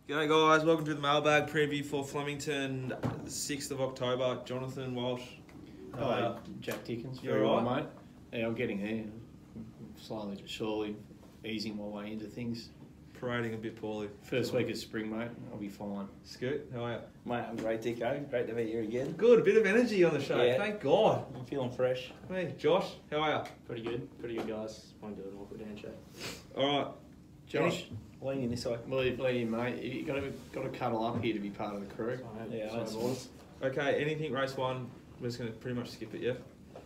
G'day guys, welcome to the Mailbag preview for Flemington, 6th of October. Jonathan Walsh. Hi, Jack Dickens. You Very all well, right? mate. Yeah, I'm getting there. Slowly but surely easing my way into things. Parading a bit poorly. First week of spring, mate. I'll be fine. Scoot, how are you? Mate, I'm great, Dicko. Great to be here again. Good, a bit of energy on the show, Yeah. thank God. I'm feeling fresh. Hey, Josh, how are you? Pretty good, guys. Won't do an awkward handshake. Alright, Josh, Leaning this way. believe you, mate. You got to cuddle up here to be part of the crew. Yeah, so that's boys. okay, anything race 1, we're just going to pretty much skip it, yeah?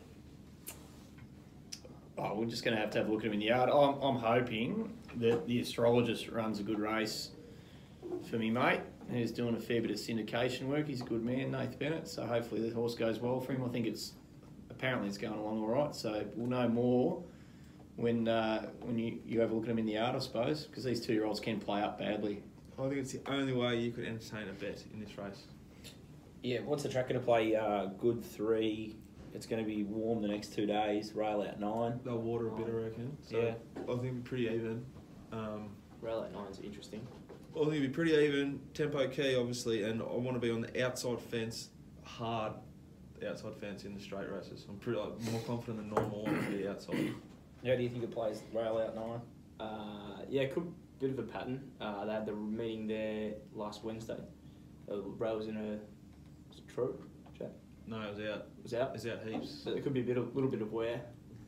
Oh, we're just going to have a look at him in the yard. I'm hoping that the astrologist runs a good race for me, mate. He's doing a fair bit of syndication work. He's a good man, Nath Bennett. So hopefully the horse goes well for him. I think apparently it's going along all right. So we'll know more when you have a look at him in the yard, I suppose, because these 2-year-olds can play up badly. I think it's the only way you could entertain a bet in this race. Yeah, what's the track going to play? Good 3. It's going to be warm the next 2 days. Rail out 9. They'll water a bit, I reckon. So Yeah. I think it'll be pretty even. Rail at 9's interesting. I think it'll be pretty even. Tempo key, obviously, and I want to be on the outside fence, hard outside fence in the straight races. I'm pretty more confident than normal on the outside. How do you think it plays rail out 9? Yeah, bit of a pattern. They had the meeting there last Wednesday. Rail was in a... Was it true, Jack? No, it was out. It was out? It's out heaps. So there could be little bit of wear.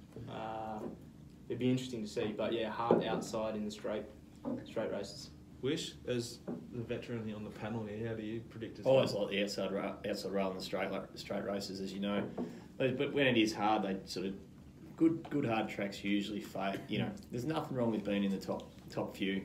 It'd be interesting to see, but yeah, hard outside in the straight races. Wish, as the veteran on the panel here, how do you predict it? I always like the outside rail in the straight races, as you know. But when it is hard, they sort of good hard tracks usually fail. You know, there's nothing wrong with being in the top few.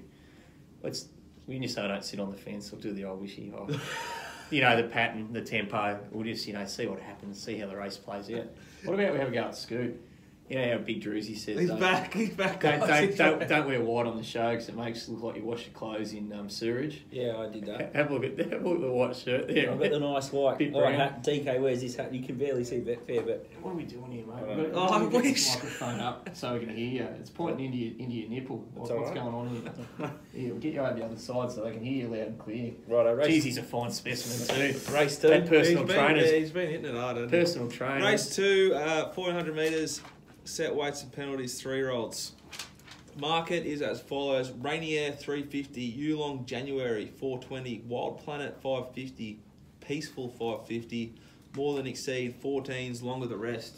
We just say don't sit on the fence. We'll do the old wishy. You know, the pattern, the tempo. We'll just see what happens, see how the race plays out. What about we have a go at Scoot? You know how Big Druzy says He's back. Don't wear white on the show because it makes it look like you wash your clothes in sewerage. Yeah, I did that. Have a look at the white shirt there. I've got the nice white Bit brown. hat. DK wears this hat. You can barely see that fair bit. What are we doing here, mate? Alright. We've Oh, got to I get wish. this microphone up so we can hear you. It's pointing into your nipple. That's What's alright. going on here? Yeah, we'll get you over the other side so they can hear you loud and clear. Right, Jeez, race, he's a fine specimen too. race 2. And personal trainers. He's been hitting it hard, hasn't he? Personal trainers. Race 2, 400 metres, set weights and penalties, 3-year-olds. Market is as follows: Rainier 350, Yulong January 420, Wild Planet 550, Peaceful 550, More Than Exceed 14s, Longer the Rest.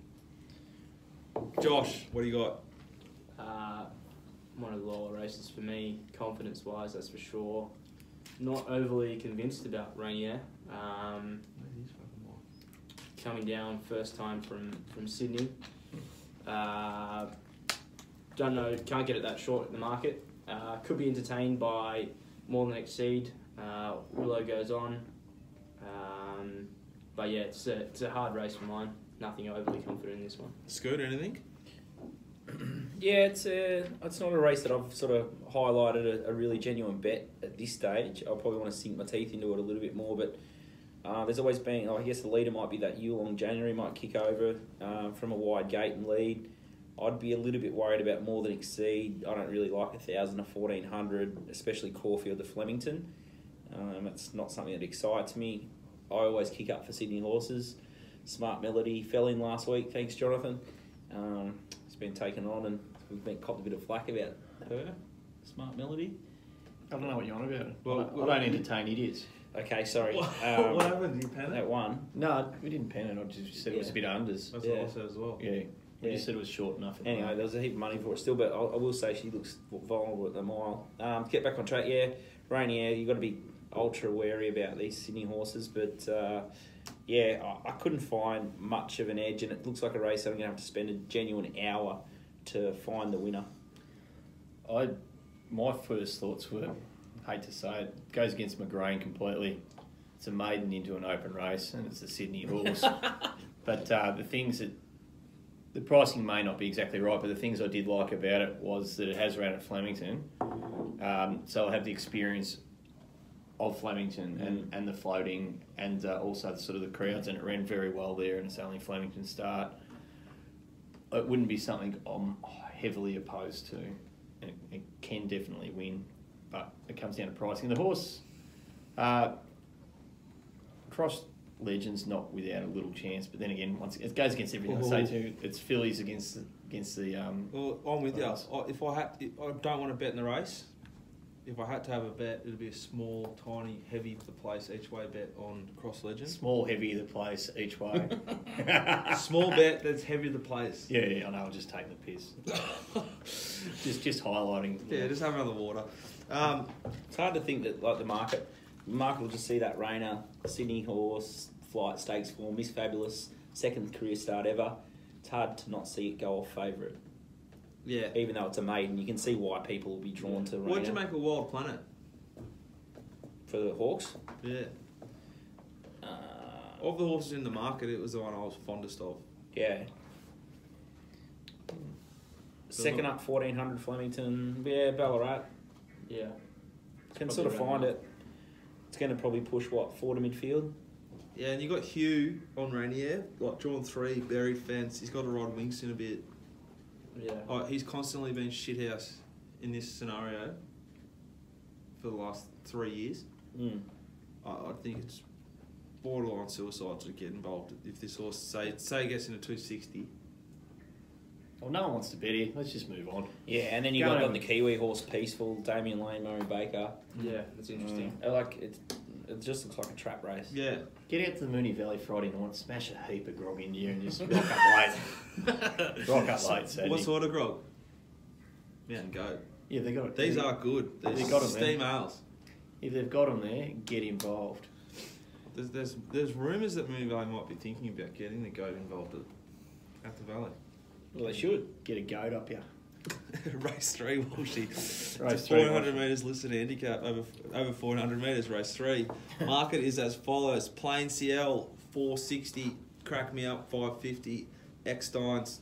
Josh, what do you got? One of the lower races for me, confidence-wise, that's for sure. Not overly convinced about Rainier. Coming down first time from Sydney. Don't know, can't get it that short in the market. Could be entertained by More Than Exceed. Willow goes on. But yeah, it's a hard race for mine. Nothing overly confident in this one. Scoot, anything? Yeah, it's not a race that I've sort of highlighted a really genuine bet at this stage. I'll probably want to sink my teeth into it a little bit more, but there's always been, I guess the leader might be that Yulong January, might kick over from a wide gate and lead. I'd be a little bit worried about More Than Exceed. I don't really like 1,000 to 1,400, especially Caulfield to Flemington. It's not something that excites me. I always kick up for Sydney horses. Smart Melody fell in last week, thanks Jonathan. It's been taken on and we've been copped a bit of flack about her, Smart Melody. I don't know what you're on about. Well, I don't entertain idiots. Okay, sorry. What happened? Did you pen it? That one. No, we didn't pen it. I just said it was a bit unders. That's Yeah. what I said as well. Yeah. We Yeah. just said it was short enough. at the Anyway, moment. there was a heap of money for it still, but I will say she looks vulnerable at the mile. To get back on track, yeah, Rainier, you've got to be ultra wary about these Sydney horses, but yeah, I couldn't find much of an edge, and it looks like a race I'm going to have to spend a genuine hour to find the winner. My first thoughts were, hate to say it, goes against McGrain completely. It's a maiden into an open race, and it's a Sydney horse. But the pricing may not be exactly right, but the things I did like about it was that it has ran at Flemington. So I'll have the experience of Flemington and the floating and also sort of the crowds, and it ran very well there, and it's only Flemington start. It wouldn't be something I'm heavily opposed to. It can definitely win. but it comes down to pricing. The horse, Cross Legends, not without a little chance, but then again, once it goes against everything I say too. It's fillies against the. Well, I'm with you. Right. If I don't want to bet in the race. If I had to have a bet, it'd be a small, tiny, heavy for the place each way bet on Cross Legend. Small, heavy the place each way. Small bet that's heavy the place. Yeah, I know. I'm just taking the piss. just highlighting. Yeah, just have another water. It's hard to think that like the market will just see that Rayner, Sydney horse, flight stakes form, Miss Fabulous, second career start ever. It's hard to not see it go off favourite. Yeah. Even though it's a maiden, you can see why people will be drawn to Rayner. What'd you make of Wild Planet? For the Hawks? Yeah. Uh, Of the horses in the market, it was the one I was fondest of. yeah. Second up, 1400 Flemington. Yeah, Ballarat. Yeah. Can Probably sort of around find that. it. It's going to probably push, 4 to midfield? Yeah, and you got Hugh on Rainier, like drawn 3, buried fence. He's got to ride wings in a bit. Yeah. He's constantly been shithouse in this scenario for the last 3 years. Mm. I think it's borderline suicide to get involved. If this horse, say it gets into 260. Well, no one wants to bet here. Let's just move on. Yeah, and then you Go got on. the Kiwi horse, Peaceful, Damien Lane, Murray Baker. Yeah, that's interesting. It just looks like a trap race. Yeah. Get out to the Moonee Valley Friday night, smash a heap of grog in you, and just rock up late. Rock up late, Saturday. What sort of grog? Mountain Goat. Yeah, they got it. These are good. They These got 'em steam there. ales. If they've got them there, get involved. There's rumours that Moonee Valley might be thinking about getting the goat involved at the Valley. Well, they should. Get a goat up here. Race 3, Walshy. Race 3, 400 metres listed handicap over 400 metres. Race 3. Market is as follows: Plain CL 460, Crack Me Up 550, Ecksteins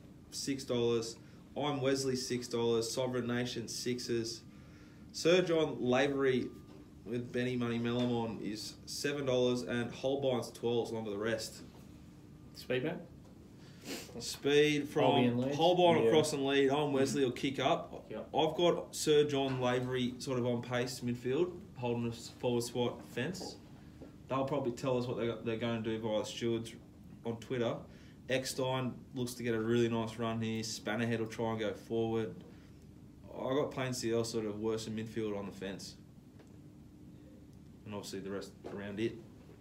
$6, I'm Wesley $6, Sovereign Nation $6s, Sir John Lavery with Benny Money Melamon is $7, and Holbein's $12 along with the rest. Speedback? Speed from Holbein leads. Holbein Yeah. across and lead. On Wesley will kick up. Yep. I've got Sir John Lavery sort of on pace midfield, holding a forward spot fence. They'll probably tell us what they're going to do via the stewards on Twitter. Eckstein looks to get a really nice run here. Spannerhead will try and go forward. I got Plain CL sort of worse in midfield on the fence. And obviously the rest around it.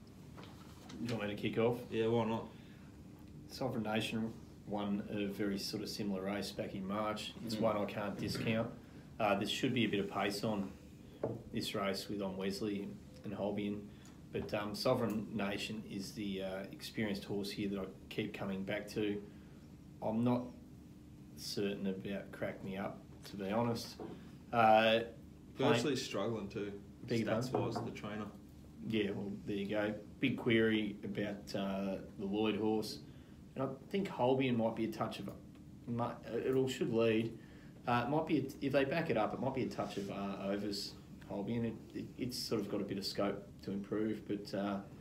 You want me to kick off? Yeah, why not? Sovereign Nation won a very sort of similar race back in March. It's one I can't discount. There should be a bit of pace on this race with On Wesley and Holbein. But Sovereign Nation is the experienced horse here that I keep coming back to. I'm not certain about Crack Me Up, to be honest. Virtually struggling too. Beg your Stats wise, the trainer. Yeah, well, there you go. Big query about the Lloyd horse. And I think Holbein might be a touch of... It should lead. It might be, if they back it up, it might be a touch of overs, Holbein. It's sort of got a bit of scope to improve. But,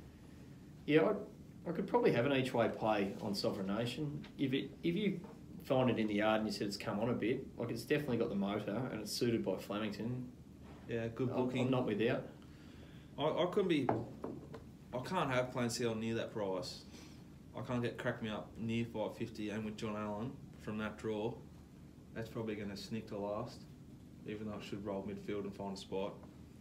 yeah, I could probably have an each-way play on Sovereign Nation. If you find it in the yard and you said it's come on a bit, like it's definitely got the motor and it's suited by Flemington. Yeah, good booking. I'm not without. I couldn't be. I can't have Plain CL near that price. I can't get Crack Me Up near 550 and with John Allen from that draw. That's probably going to sneak to last, even though it should roll midfield and find a spot.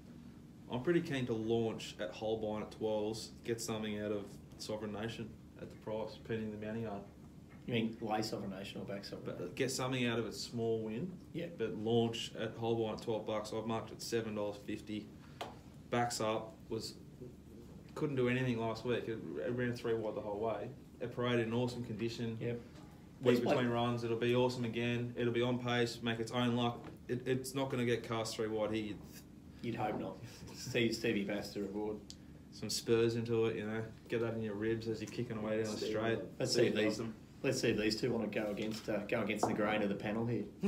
I'm pretty keen to launch at Holbein at 12s, get something out of Sovereign Nation at the price, pending the mounting yard. You mean lay Sovereign Nation or back Sovereign Nation? But get something out of its small win. Yeah. But launch at Holbein at $12. I've marked it $7.50. Backs up, couldn't do anything last week. It ran 3 wide the whole way. It paraded in awesome condition. Yep. Week between runs, it'll be awesome again. It'll be on pace, make its own luck. It's not going to get cast 3 wide here. You'd hope not. Stevie Baxter aboard. Some spurs into it, get that in your ribs as you're kicking away down the straight. Let's see if these two want to go against the grain of the panel here. Do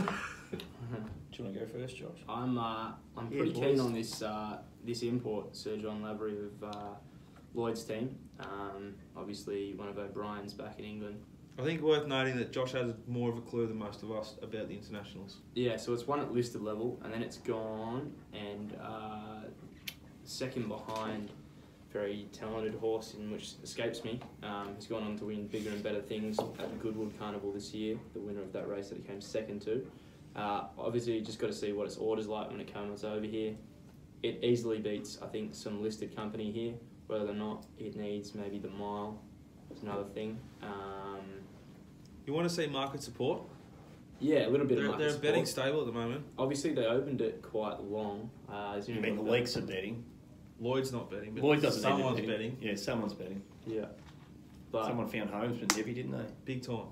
you want to go first, Josh? I'm pretty keen on this import, Sir John Lavery of Lloyd's team. Obviously, one of O'Brien's back in England. I think worth noting that Josh has more of a clue than most of us about the internationals. Yeah, so it's won at listed level, and then it's gone and second behind very talented horse in which escapes me. He's gone on to win bigger and better things at the Goodwood Carnival this year, the winner of that race that he came second to. Obviously, you just got to see what its order's like when it comes over here. It easily beats, I think, some listed company here. Whether or not it needs maybe the mile is another thing. You want to see market support? Yeah, a little bit of They're market a support. betting stable at the moment. Obviously, they opened it quite long. You mean the leaks are betting? Lloyd's not betting, but Lloyd doesn't need to someone's bet. betting. Yeah, someone's betting. Yeah. But, Someone found Homesman heavy, didn't they? Big time.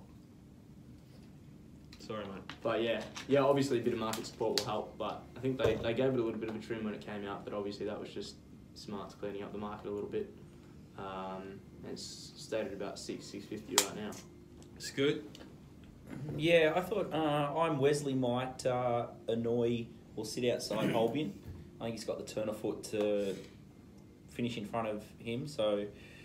Sorry, mate. But yeah, obviously a bit of market support will help. But I think they gave it a little bit of a trim when it came out. But obviously that was just smarts cleaning up the market a little bit. And it's stayed at about $650 right now. Scoot. Yeah, I thought I'm Wesley might annoy or sit outside Holbein. I think he's got the turn of foot to finish in front of him, so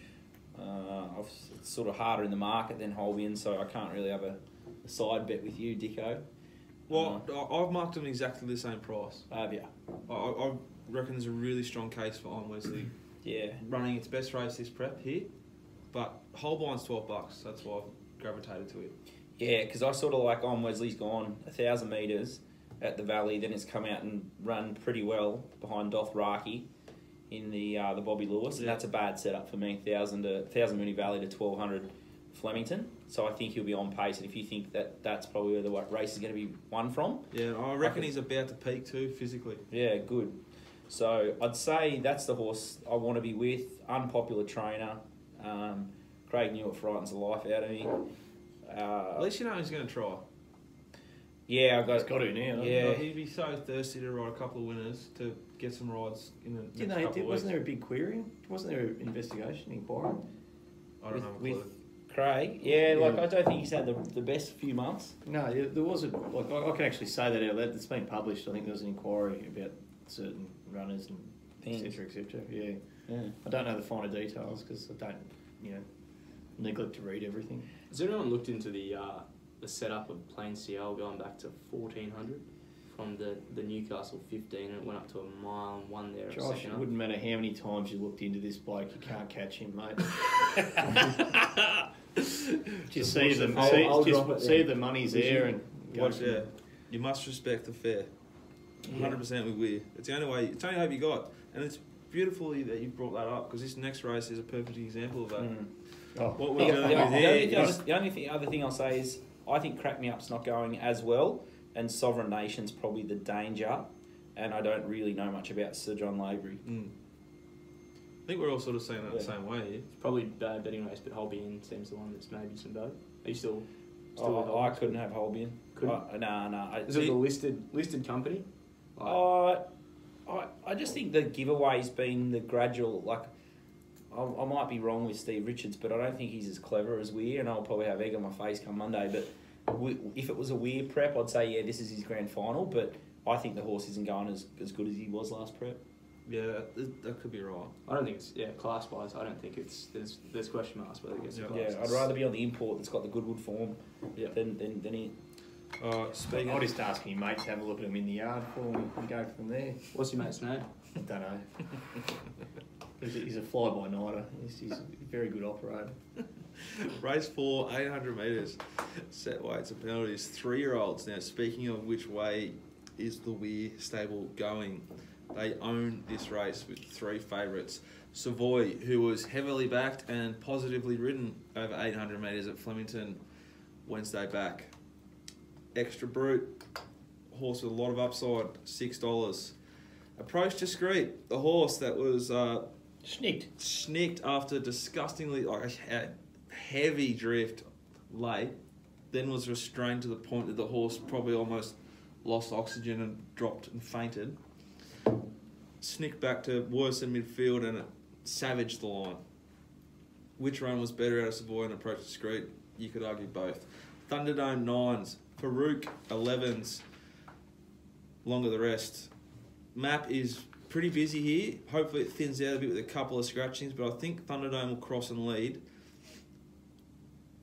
it's sort of harder in the market than Holbein, so I can't really have a side bet with you, Dicko. Well, I've marked them exactly the same price. Have you? I reckon there's a really strong case for On Wesley Yeah. running its best race this prep here, but Holbein's $12. That's why I've gravitated to it. Yeah, because I sort of like On Wesley's gone 1,000 metres at the Valley, then it's come out and run pretty well behind Dothraki in the Bobby Lewis, and that's a bad setup for me. 1,000 Mooney Valley to 1,200 Flemington. So I think he'll be on pace, and if you think that that's probably where the race is going to be won from. Yeah, I reckon he's about to peak too, physically. Yeah, good. So I'd say that's the horse I want to be with. Unpopular trainer. Craig Newitt frightens the life out of me. At least you know he's going to try. Yeah, He's got to now. Yeah. He'd be so thirsty to ride a couple of winners to get some rides in the next Didn't couple they? of Wasn't weeks. there a big query? Wasn't there an investigation inquiry? I don't know. with Craig. Yeah, like I don't think he's had the best few months. No, there was a like I can actually say that out loud. It's been published. I think there was an inquiry about certain runners and etc. etc. Yeah, I don't know the finer details because I don't, neglect to read everything. Has anyone looked into the setup of Plain CL going back to 1,400 from the Newcastle 15, and it went up to a mile and won there. Josh, it wouldn't matter how many times you looked into this bloke, you can't catch him, mate. Just see the money's there and Watch, yeah. You must respect the fair. 100% with you. It's the only way. It's the only hope you got, and it's beautifully that you brought that up because this next race is a perfect example of that. What we're doing with here. The only other thing I'll say is I think Crack Me Up's not going as well, and Sovereign Nation's probably the danger, and I don't really know much about Sir John Lavery. I think we're all sort of saying that the same way here. It's probably a bad betting race, but Holbein seems the one that's maybe some boat. Are you still with I Holbein? couldn't have Holbein. Couldn't? No. Is it the listed company? I just think the giveaway's been the gradual, I might be wrong with Steve Richards, but I don't think he's as clever as Weir, and I'll probably have egg on my face come Monday, but if it was a Weir prep, I'd say, yeah, this is his grand final, but I think the horse isn't going as good as he was last prep. Yeah, that could be right. I don't think it's class-wise. I don't think it's there's question marks whether it gets class. Yeah, I'd rather be on the import that's got the Goodwood form than he. Speaking, I'll just ask your mate to have a look at him in the yard for me and go from there. What's your mate's name? I don't know. He's a fly-by-nighter. He's a very good operator. Race 4, 800 metres. Set weights and penalties. 3-year-olds. Now, speaking of which way is the Weir stable going, they own this race with 3 favourites. Savoy, who was heavily backed and positively ridden over 800 metres at Flemington Wednesday back. Extra Brute, horse with a lot of upside, $6. Approach Discreet, the horse that was snicked after disgustingly a heavy drift late, then was restrained to the point that the horse probably almost lost oxygen and dropped and fainted. Snicked back to worse than midfield and it savaged the line. Which run was better out of Savoy and Approach Discreet? You could argue both. Thunderdome 9s, Farouk 11s, longer the rest. Map is pretty busy here. Hopefully it thins out a bit with a couple of scratchings, but I think Thunderdome will cross and lead.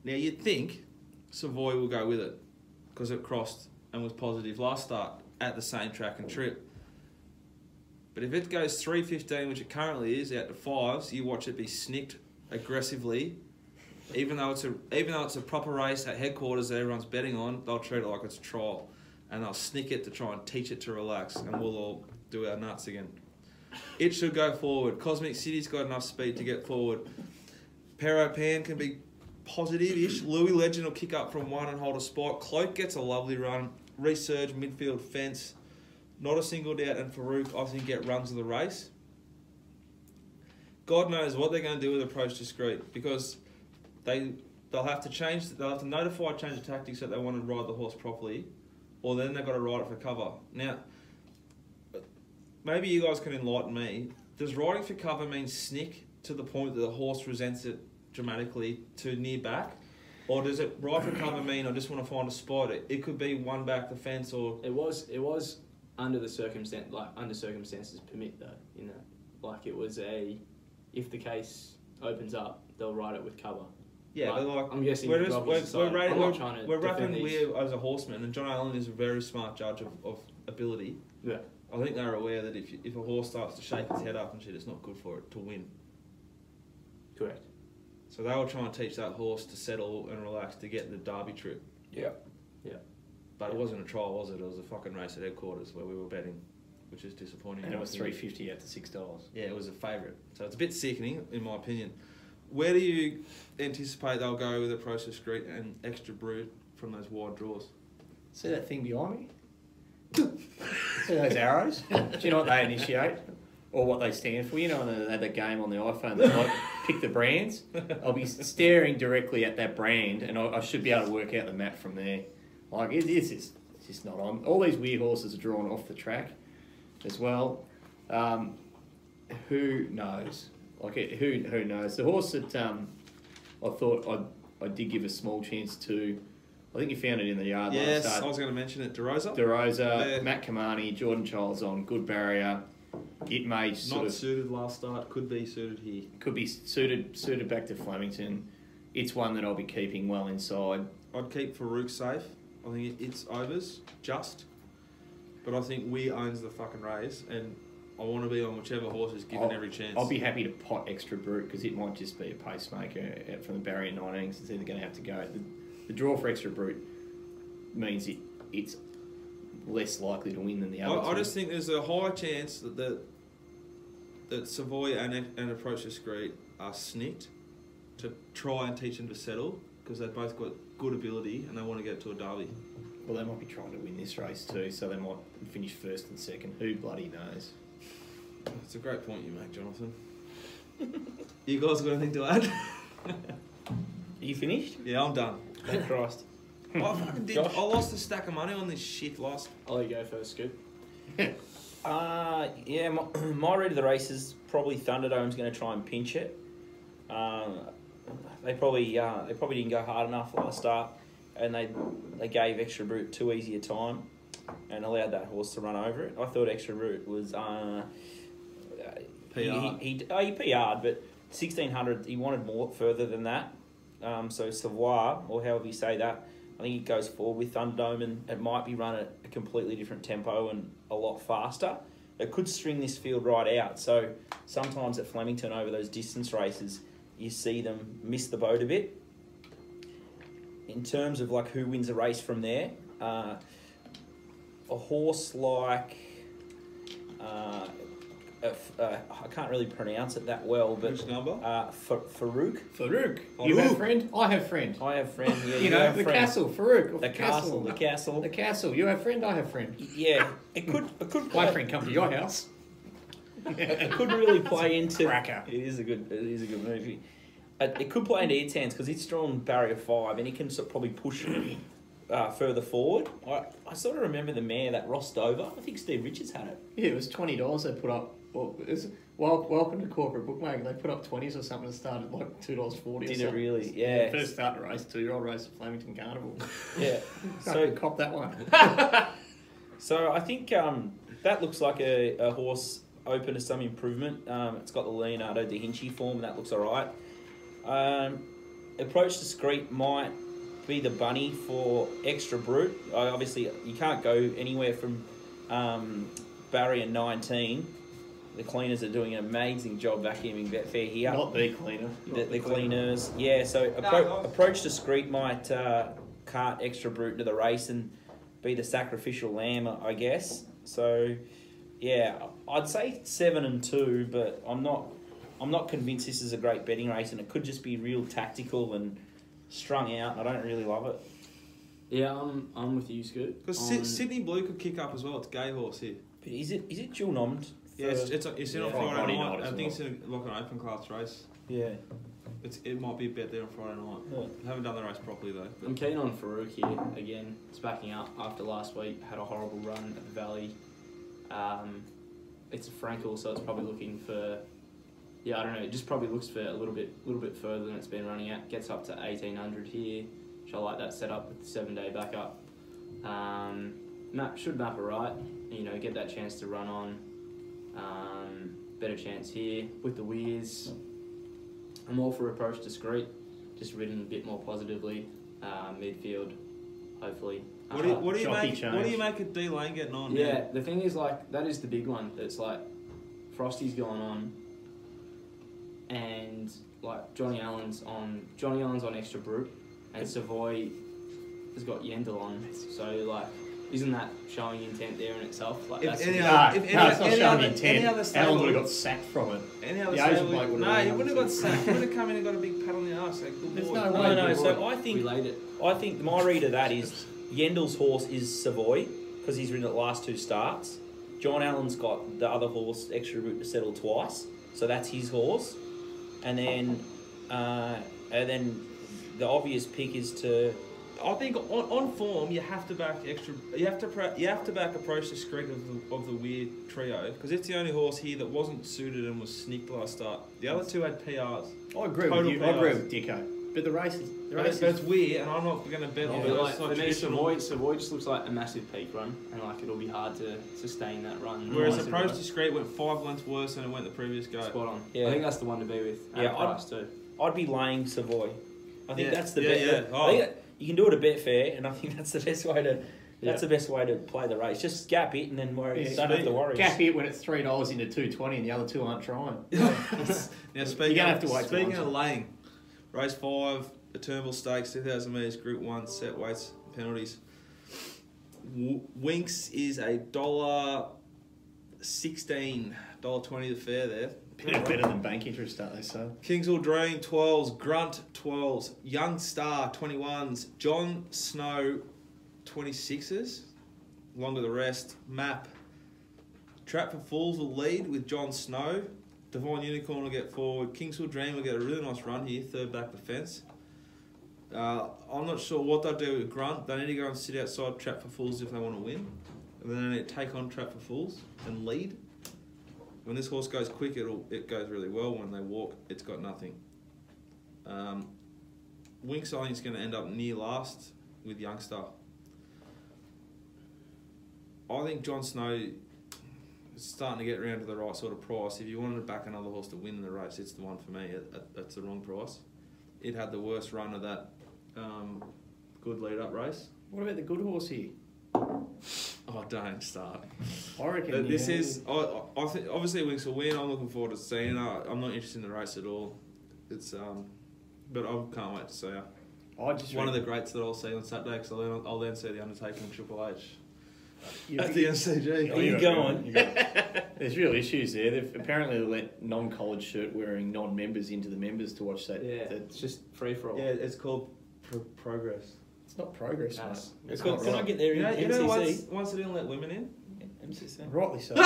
Now, you'd think Savoy will go with it because it crossed and was positive last start at the same track and trip. But if it goes 3:15, which it currently is, out to 5s, you watch it be snicked aggressively. Even though it's a proper race at headquarters that everyone's betting on, they'll treat it like it's a trial. And they'll snick it to try and teach it to relax, and we'll all do our nuts again. It should go forward. Cosmic City's got enough speed to get forward. Pero Pan can be positive-ish. Louis Legend will kick up from 1 and hold a spot. Cloak gets a lovely run. Resurge, midfield fence. Not a single doubt, and Farouk, I think, get runs of the race. God knows what they're going to do with Approach Discreet, because they'll have to change of tactics that they want to ride the horse properly, or then they've got to ride it for cover. Now, maybe you guys can enlighten me. Does riding for cover mean snick to the point that the horse resents it dramatically to near back? Or does it ride for cover mean I just want to find a spot? It could be one back the fence, or... It was under circumstances permit though, you know. Like it was if the case opens up, they'll ride it with cover. Yeah, like, but like, I'm guessing we're rapping Weir as a horseman, and John Allen is a very smart judge of ability. Yeah. I think they're aware that if a horse starts to shake its head up and shit, it's not good for it to win. Correct. So they were trying to teach that horse to settle and relax to get the Derby trip. Yeah. Yeah. But it wasn't a trial, was it? It was a fucking race at headquarters where we were betting, which is disappointing. And it was $3.50 out to $6. Yeah, it was a favourite. So it's a bit sickening, in my opinion. Where do you anticipate they'll go with a Process Street and Extra Brute from those wide draws? See that thing behind me? See those arrows? Do you know what they initiate? Or what they stand for? You know when they had that game on the iPhone that like pick the brands? I'll be staring directly at that brand and I should be able to work out the map from there. Like, it's just not on. All these weird horses are drawn off the track as well. Who knows? Like, who knows? The horse that I thought I did give a small chance to, I think you found it in the yard last Yes, start. I was going to mention it. DeRosa? DeRosa, Matt Kamani, Jordan Childs on, good barrier. It may Not suited last start, could be suited here. Could be suited back to Flemington. It's one that I'll be keeping well inside. I'd keep Farouk safe. I think it's overs, just. But I think we owns the fucking race, and I want to be on whichever horse is given every chance. I'll be happy to pot Extra Brute because it might just be a pacemaker out from the barrier 19, so it's either going to have to go. The draw for Extra Brute means it's less likely to win than the other two. I just think there's a high chance that Savoy and Approach Discreet are snicked to try and teach them to settle, because they've both got good ability and they want to get to a derby. Well, they might be trying to win this race too, so they might finish first and second. Who bloody knows? It's a great point you make, Jonathan. You guys got anything to add? Are you finished? Yeah, I'm done. Thank Christ. I fucking did. Josh? I lost a stack of money on this shit last. I'll let you go first, Scoop. Yeah, my read of the race is probably Thunderdome's going to try and pinch it. They probably didn't go hard enough last start, and they gave Extra Brute too easy a time, and allowed that horse to run over it. I thought Extra Brute was He PR'd, but 1600 he wanted more further than that. So Savoy, or however you say that, I think he goes forward with Thunderdome, and it might be run at a completely different tempo and a lot faster. It could string this field right out. So sometimes at Flemington over those distance races, you see them miss the boat a bit. In terms of like who wins a race from there, a horse like I can't really pronounce it that well, but Which number? Farouk. Farouk. You have friend? I have friend. I have friend. Yeah, You know, have the friend. castle, Farouk. The castle. The castle. The castle. You have friend, I have friend. Yeah, it could. My friend come to your house. It could really play into. Cracker. It is a good movie. It could play into its hands because it's drawn barrier 5 and he can probably push further forward. I sort of remember the mare that Ross Dover. I think Steve Richards had it. Yeah, it was $20 they put up. Well, welcome to corporate bookmaking. They put up 20s or something and started like $2.40. Did it really? Yeah. First start the race, 2-year-old race at Flemington Carnival. Yeah. So cop that one. So I think that looks like a horse open to some improvement. It's got the Leonardo da Vinci form, and that looks all right. Approach Discreet might be the bunny for Extra Brute. Obviously, you can't go anywhere from barrier 19. The cleaners are doing an amazing job vacuuming Betfair here. Not the cleaner. The cleaners, yeah. So Approach Discreet might cart Extra Brute to the race and be the sacrificial lamb, I guess. So, yeah, I'd say 7 and 2, but I'm not convinced this is a great betting race, and it could just be real tactical and strung out. I don't really love it. Yeah, I'm with you, Scoot. Because Sydney Blue could kick up as well. It's gay horse here. But is it dual nommed? Yeah, it's in on Friday Friday night night. as I think well. it's like an open class race. Yeah. It might be a bet there on Friday night. Yeah. I haven't done the race properly though. But I'm keen on Farouk here again. It's backing up after last week. Had a horrible run at the Valley. It's a Frankel, so it's probably looking for. Yeah, I don't know. It just probably looks for a little bit further than it's been running at. Gets up to 1800 here. Which I like that setup with the 7-day backup. Should map it right. You know, get that chance to run on. Better chance here with the Weirs. I'm all for Approach Discreet. Just ridden a bit more positively. Midfield, hopefully. what do you Jockey make? change. What do you make of D Lane getting on? Yeah, the thing is, like, that is the big one. That's like Frosty's going on, and like Johnny Allen's on Extra Brute, and Savoy has got Yendel on. So like, isn't that showing intent there in itself? Like, that's Any No, other- it's any not other- showing any intent. other Alan stable- would have got sacked from it. Any other The Asian stable- bloke would have No, run he out wouldn't have got too. sacked. He would have come in and got a big pat on the arse. Like, good There's boy. no way. No. So Right. I think We laid it. my read of that is Yendel's horse is Savoy because he's ridden the last 2 starts. John Allen's got the other horse, Extra Route, to settle twice, so that's his horse. And then the obvious pick is to. I think on form you have to back extra. You have to back Approach Discreet of the weird trio because it's the only horse here that wasn't suited and was snicked last start. The other 2 had PRs. I agree Total with you. I agree PRs. with Dicko. But the race is But it's weird, and I'm not going to bet on But it. like, It's not for me, traditional. Savoy just looks like a massive peak run, and like it'll be hard to sustain that run. Whereas Massive Approach run. Discreet went 5 lengths worse than it went the previous go. Spot on. Yeah. I think that's the one to be with. At Yeah, a price too. I'd be laying Savoy. I think Yeah, that's the yeah, best. yeah. I think you can do it a Betfair, and I think that's the best way to. That's Yeah. the best way to play the race. Just gap it and then worry. Yeah, Don't have to worry. Gap it when it's $3 into 220 and the other 2 aren't trying. Now speaking, You're gonna have to wait till speaking lunch. of laying, race 5, the Turnbull Stakes, 2,000 metres, Group 1, set weights, penalties. Winks is $1.16, $1.20 the fare there. Better than bank interest, don't they? So Kingswell Dream 12s, Grunt 12s, Young Star 21s, John Snow 26s, along with the rest. Map. Trap for Fools will lead with John Snow. Divine Unicorn will get forward. Kingswell Dream will get a really nice run here, 3rd back the fence. I'm not sure what they'll do with Grunt. They need to go and sit outside Trap for Fools if they want to win. And then they need to take on Trap for Fools and lead. When this horse goes quick, it goes really well. When they walk, it's got nothing. Winks, I think, is going to end up near last with Youngstar. I think John Snow is starting to get around to the right sort of price. If you wanted to back another horse to win the race, it's the one for me. That's the wrong price. It had the worst run of that good lead-up race. what about the good horse here? Oh, don't start. I reckon This is, I think, obviously Winks will win. I'm looking forward to seeing her. I'm not interested in the race at all. It's but I can't wait to see her. I just One of the greats that I'll see on Saturday because I'll then see the Undertaker and Triple H you- at the MCG. Are you going? There's real issues there. They've apparently let non-college shirt wearing non-members into the members to watch that. Yeah, that- it's just free for all. Yeah, it's called Progress. it's not progress, mate. Nice. It's Can, not can I right. get there in You know MCC? once they didn't let women in? MCC. Rightly so.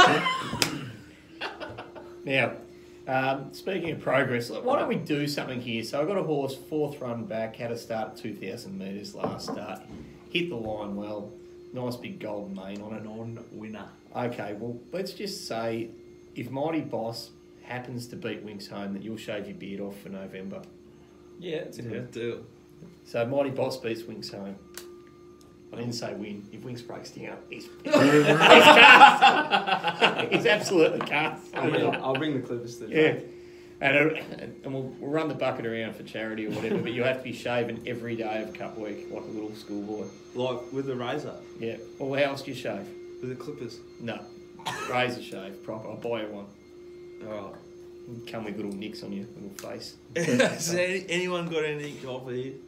Now, speaking of progress, why don't we do something here? So I got a horse, 4th run back, had a start at 2,000 metres last start, hit the line well, nice big golden mane on it. Non-winner. Okay, well, let's just say if Mighty Boss happens to beat Winks home, that you'll shave your beard off for November. Yeah, that's a Yeah, good. deal. So Mighty Boss beats Winks home. I didn't say win. If Winks breaks down, he's cast. He's absolutely cast. I'll bring the clippers to the Yeah. track. And we'll run the bucket around for charity or whatever, but you have to be shaven every day of Cup Week, like a little schoolboy. Like with the razor, Yeah. Well, how else do you shave? with the clippers. No. Razor shave, proper. I'll buy you one. All Come with little nicks on your little face. right. Has anyone got anything to offer here?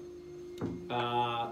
No,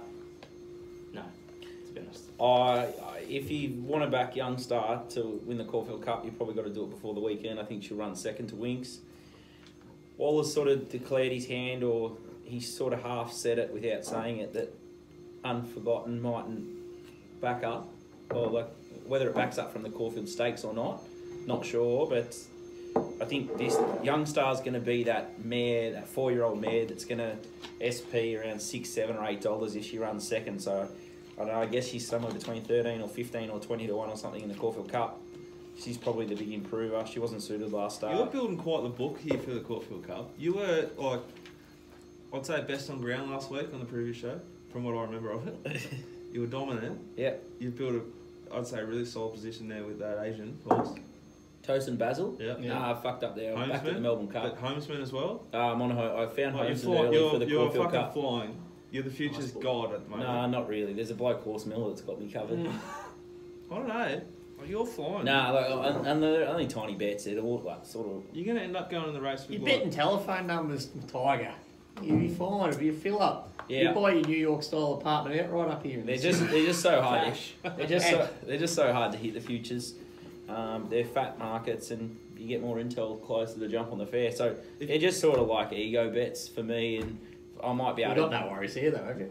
to be honest. If you want to back Youngstar to win the Caulfield Cup, you've probably got to do it before the weekend. I think she'll run second to Winks. Wallace sort of declared his hand, or he sort of half said it without saying it, that Unforgotten mightn't back up, or like whether it backs up from the Caulfield Stakes or not sure. But I think this Youngstar's going to be that mare, that 4-year-old mare that's going to SP around $6, $7 or $8 if she runs second. So I don't know, I guess she's somewhere between 13 or 15 or 20 to 1 or something in the Caulfield Cup. She's probably the big improver. She wasn't suited last start. You're building quite the book here for the Caulfield Cup. You were, like, I'd say best on ground last week on the previous show, from what I remember of it. You were dominant. Yeah. You've built I'd say, a really solid position there with that Asian horse. Toast and Basil? Yeah. Nah, I fucked up there. I'm back at the Melbourne Cup. But Homesman as well? I'm on I found Like, Homesman early for the you're Caulfield fucking Cup. flying. You're the future's god at the moment. Nah, not really. There's a bloke Horse Miller that's got me covered. I don't know. Like, you're flying. Nah, like, and they're only tiny bets. They're all like sort of. You're going to end up going in the race with You're betting telephone numbers, Tiger. You'll be fine. It'll be a fill up. Yeah. You buy your New York style apartment out right up here. They're just so hard. Cash. They're just so hard to hit the futures. They're fat markets, and you get more intel closer to the jump on the fair. So they're just sort of like ego bets for me, and I might be able You've to. got no worries here, though, have you?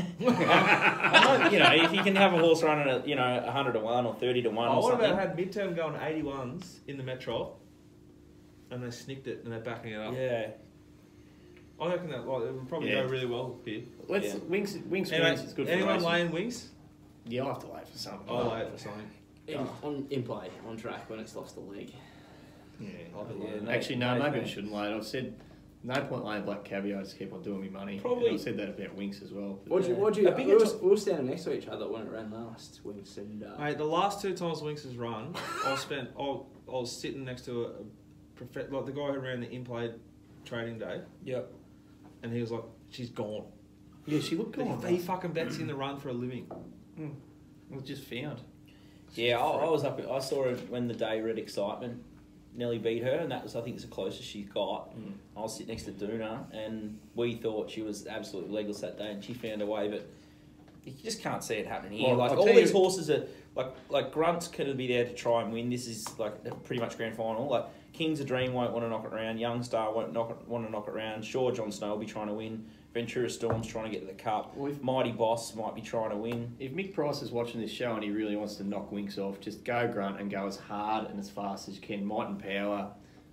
I'm not, if you can have a horse running at 100 to 1 or 30 to 1 Oh, or what something. about had midterm going 81s in the Metro, and they snicked it and they're backing it up? Yeah. I reckon that it would probably Yeah. go really well here. Let's Yeah. Wings Anyway, it's good for anyone racing. laying wings? Yeah, I'll have to lay for something. I'll lay it for something. In play, on track when it's lost a leg. Yeah. I'll be Yeah, lying. no- Actually, no, no maybe I thanks. shouldn't lay it. I've said no point laying black caviar, just keep on doing me money. Probably- And I've said that about Winks as well. What'd you? A bigger We were standing next to each other when it ran last. Winks and. Mate, the last two times Winks has run, I was sitting next to like the guy who ran the in-play trading day, Yep. and he was like, "She's gone." Yeah, she looked good. He fucking bets in the run for a living. It was just found. Yeah, I was up. I saw her when the day Red Excitement nearly beat her, and that was, I think, the closest she's got. I was sitting next to Duna, and we thought she was absolutely legless that day, and she found a way, but you just can't see it happening here. Well, like I'll all tell these you- horses are like Grunt's going to be there to try and win. This is like a pretty much grand final. Like King's a Dream won't want to knock it around. Youngstar won't want to knock it around. Sure, Jon Snow will be trying to win. Ventura Storm's trying to get to the cup. Well, if- Mighty Boss might be trying to win. If Mick Price is watching this show and he really wants to knock Winks off, just go Grunt and go as hard and as fast as you can. Might and power.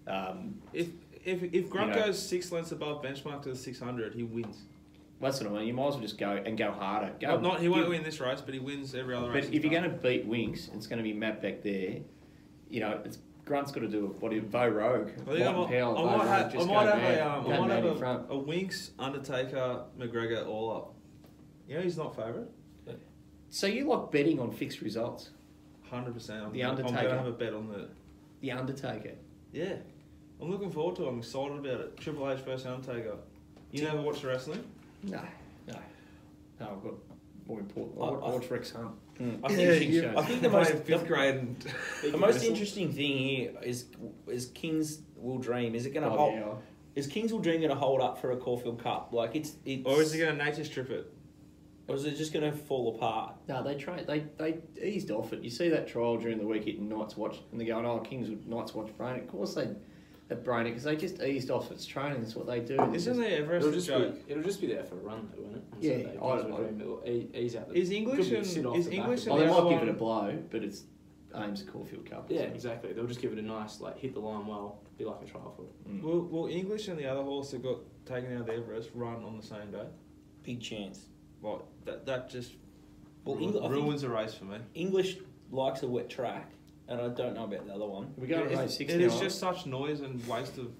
If Grunt You know. goes 6 lengths above benchmark to the 600, he wins. That's what I mean. You might as well just go harder. Go. He won't win this race, but he wins every other race. But if you're going to beat Winks, it's going to be Matt back there. You know, Grunt's got to do what Bo Rogue. I think I might have a Winks, Undertaker, McGregor all up. You know he's not favourite. So you like betting on fixed results? 100%. The I'm going Undertaker. to have a bet on The Undertaker. Yeah. I'm looking forward to it. I'm excited about it. Triple H versus Undertaker. You never watch the wrestling? No. I've got more important. I I- watch Rex Hunt. I think the most fifth grade. And the most interesting thing here is Kings Will Dream. Is it going to hold? Yeah. Is Kings Will Dream going to hold up for a Caulfield Cup? Like it's or is he going to nature strip it? or is it just going to fall apart? No, they eased off it. You see that trial during the week at Night's Watch, and they're going, Kings would Night's Watch brain it. Of course they had brain it, because they just eased off its training. That's what they do. Isn't there Everest It'll just be there for a run, though, won't it? And Yeah, Sunday, I- Kings will Dream, it'll ease out. Is English could and sit off is the back English of Oh, and they the might other give it a one- blow, but it's aims at Caulfield Cup. Yeah, exactly. They'll just give it a nice, hit the line well, be like a trial for it. Will English and the other horse that got taken out of the Everest run on the same day? Big chance. Like that just Well, I think ruins a race for me. English likes a wet track, and I don't know about the other one. We go to race It 6 is now. just such noise and waste of.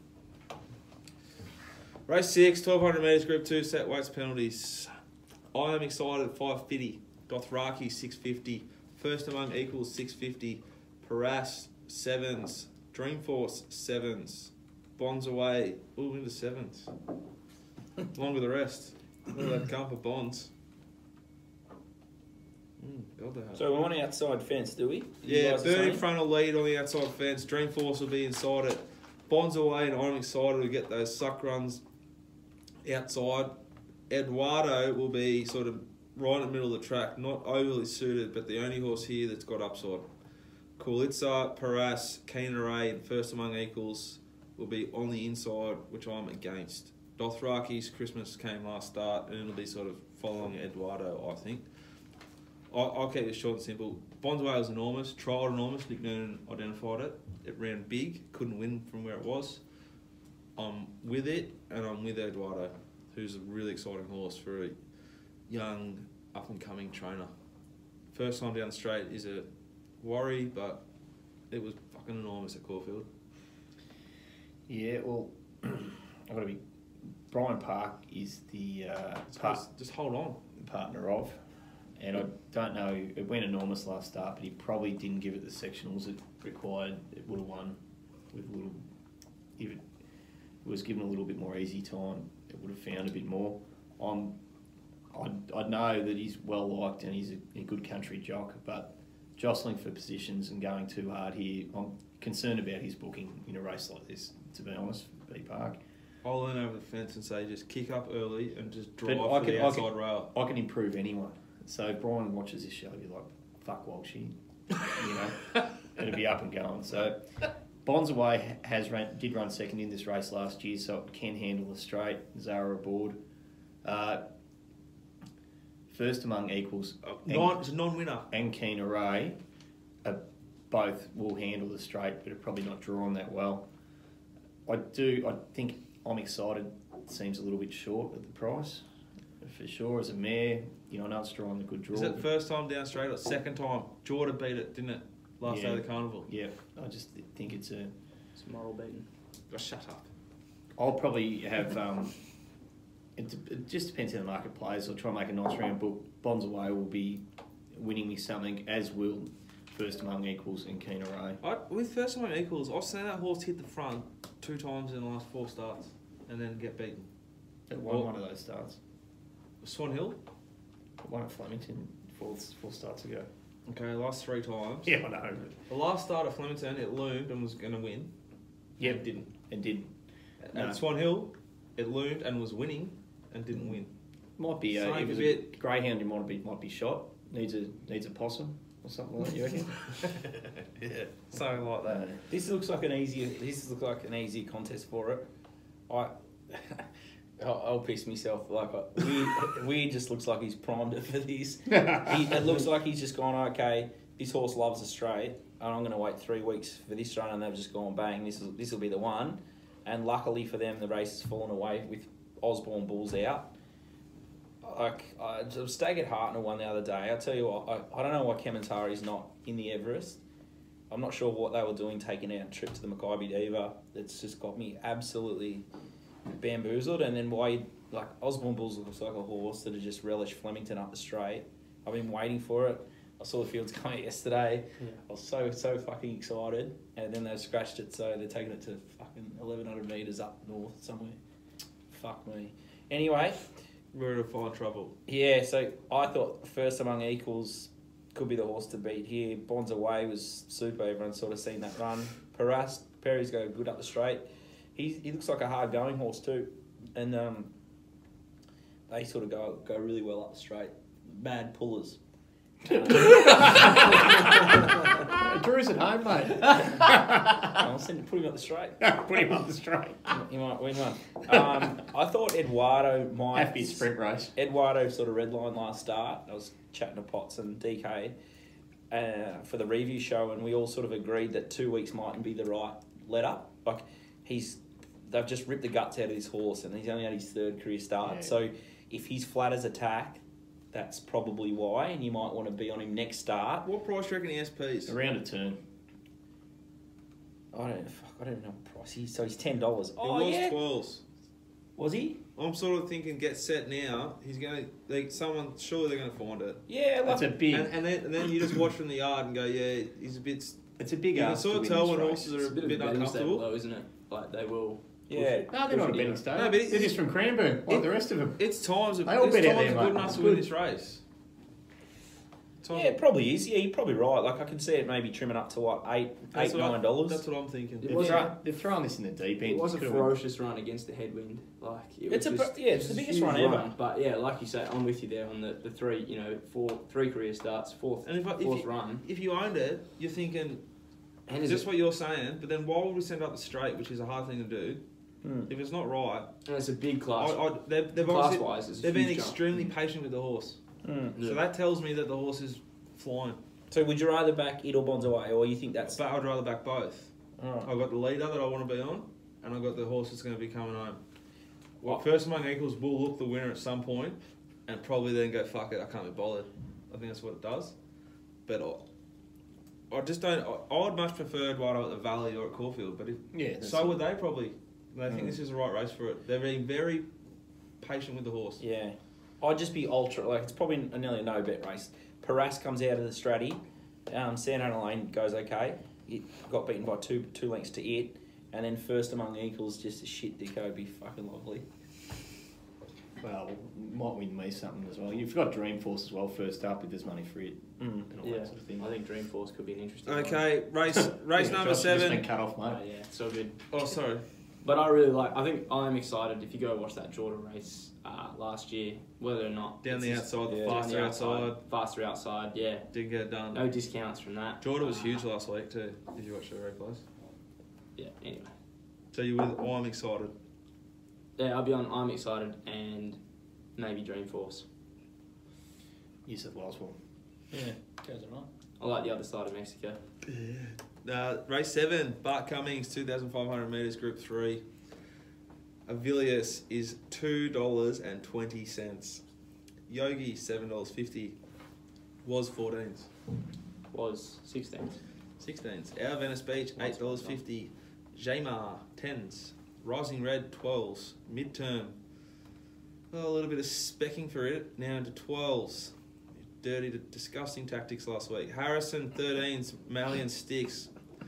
Race 6, 1200 metres, Group 2, set weights, penalties. I am excited. 550. Dothraki 650. First Among Equals 650. Paras 7s. Dreamforce 7s. Bonds away. All into sevens. Along with the rest. Look at that come for Bonds. God, they have. So we want outside fence, do we? You Yeah, guys are Bird in saying? front of lead on the outside fence. Dreamforce will be inside it. Bonds away, and I'm excited to get those suck runs outside. Eduardo will be sort of right in the middle of the track, not overly suited, but the only horse here that's got upside. Kulitza, Paras, Keenaray, and First Among Equals will be on the inside, which I'm against. Dothraki's Christmas came last start, and it'll be sort of following Eduardo, I think. I'll keep it short and simple. Bondsway was enormous, trialled enormous. Nick Noonan identified it. It ran big, couldn't win from where it was. I'm with it, and I'm with Eduardo, who's a really exciting horse for a young, up-and-coming trainer. First time down the straight is a worry, but it was fucking enormous at Caulfield. Yeah, well, I've got to be. Brian Park is the Just hold on. partner of, and I don't know. It went enormous last start, but he probably didn't give it the sectionals it required. It would have won with a little. If it was given a little bit more easy time, it would have found a bit more. I know that he's well liked and he's a good country jock, but jostling for positions and going too hard here, I'm concerned about his booking in a race like this, to be honest, for B Park. I'll lean over the fence and say just kick up early and just drive But for the outside rail. I can improve anyway. So if Brian watches this show, he'll be like, fuck Walshy. You know, it'll be up and going. So Bonds Away did run second in this race last year, so it can handle the straight. Zara aboard. First Among Equals It's a non-winner. and Keen Array both will handle the straight, but are probably not drawn that well. I think I'm excited. It seems a little bit short at the price. For sure, as a mare, I know it's drawing a good draw. Is it the first time down straight or second time? Jordan beat it, didn't it? Last day of the carnival. Yeah, I just think it's a... It's moral beating. Oh, shut up. I'll probably have... it just depends how the market plays. I'll try and make a nice round book. Bonds Away will be winning me something, as will First Among Equals and Keen Array. With First Among Equals, I've seen that horse hit the front 2 times in the last 4 starts and then get beaten. It won one of those starts. Swan Hill? It won at Flemington 4 starts ago. Okay, last 3 times. Yeah, I know. The last start at Flemington, it loomed and was going to win. Yeah, And didn't. And didn't. At No. Swan Hill, it loomed and was winning and didn't win. Might be Same if it was a a bit. greyhound, it might be shot. Needs a possum or something like that. You reckon? Yeah, something like that. This looks like an easy contest for it. I'll piss myself. Weird just looks like he's primed it for this. It looks like he's just gone, okay, this horse loves a straight, and I'm going to wait 3 weeks for this run, and they've just gone, bang, this will be the one. And luckily for them, the race has fallen away with Osborne Bulls out. I staggered Hartnell one the other day. I'll tell you what, I don't know why Kementari's not in the Everest. I'm not sure what they were doing taking out a trip to the Maccabi Diva. It's just got me absolutely bamboozled. And then Osborne Bulls looks like a horse that had just relished Flemington up the straight. I've been waiting for it. I saw the fields come out yesterday. Yeah. I was so fucking excited. And then they've scratched it, so they're taking it to fucking 1,100 metres up north somewhere. Fuck me. Anyway, We're in fine trouble. yeah, so I thought First Among Equals could be the horse to beat here. Bonds Away was super. Everyone's sort of seen that run. Perry's go good up the straight. He looks like a hard going horse too, and they sort of go really well up the straight. Mad pullers. Drew's at home, mate. I'll put him up the straight. Put him up the straight. He might win one. I thought Eduardo might Have to be a sprint race. Eduardo sort of redlined last start. I was chatting to Potts and DK for the review show, and we all sort of agreed that 2 weeks mightn't be the right let up. They've just ripped the guts out of this horse, and he's only had his 3rd career start. Yeah. So if he's flat as attack, that's probably why, and you might want to be on him next start. What price do you reckon ESP's? Around a turn. I don't even know what price. He's $10. It was 12s. Was he? I'm sort of thinking, get set now. He's going to, surely they're going to find it. Yeah, That's a big. And then you just watch from the yard and go, he's a bit. It's a big You can ask. sort to of win tell this when race. horses are It's a bit betting stable uncomfortable. though, isn't it? Like they will Yeah. No, they're not a betting state. No, but they're just from Cranbourne, like the rest of them. It's times They all it's bet out times there, good mate. enough It's to win good. this race. Yeah, it probably is. Yeah, you're probably right. Like I can see it maybe trimming up to what That's what $9. That's what I'm thinking. They've thrown this in the deep end. It was a Could've- ferocious run against the headwind. Like It's was it's the biggest run ever. But yeah, like you say, I'm with you there on the three. Three career starts, fourth And fourth run. if you owned it, you're thinking And just what you're saying. But then why would we send up the straight, which is a hard thing to do? If it's not right, and it's a big class. they've Class obviously wise, it's a they've been huge jump. extremely patient with the horse. So that tells me that the horse is flying. So would you rather back it or Bonds away, or you think that's? But I'd rather back both. Alright. I've got the leader that I want to be on, and I've got the horse that's going to be coming home. Well, first among equals will look the winner at some point, and probably then go, fuck it, I can't be bothered. I think that's what it does. But I just don't. I would much prefer Eduardo at the Valley or at Caulfield, but so would they probably. They think this is the right race for it. They're being very patient with the horse. Yeah, I'd just be ultra. Like it's probably nearly a no bet race. Paras comes out of the Stratty. Sandhorn Lane goes okay. It got beaten by two lengths to it, and then first among equals just a shit dicko would be fucking lovely. Well, might win me something as well. You've got Dreamforce as well first up if there's money for it and all that sort of thing. I think Dreamforce could be an interesting one. Okay, race number Josh, you've just 7. been cut off, mate. Yeah, it's so good. Oh, sorry. But I really like. I think I'm excited. If you go watch that Jordan race last year, whether or not Down it's the just- outside, yeah, faster down the outside. faster outside. Yeah, Didn't get it done. no discounts from that. Jordan was huge last week too. Did you watch the replays? Yeah. Anyway, So you with? Oh, I'm excited. yeah, I'll be on. I'm excited and maybe Dreamforce. New South Wales one. Yeah, goes alright. I like the other side of Mexico. Race 7, Bart Cummings, 2,500 metres, Group 3. Avilius is $2.20. Yogi, $7.50. Was 14s. Was 16th. 16s. Our Venice Beach, $8.50. Jamar, 10s. Rising Red, 12s. Midterm. Well, a little bit of specking for it, now into 12s. Dirty, disgusting tactics last week. Harrison, 13s. Malian Sticks.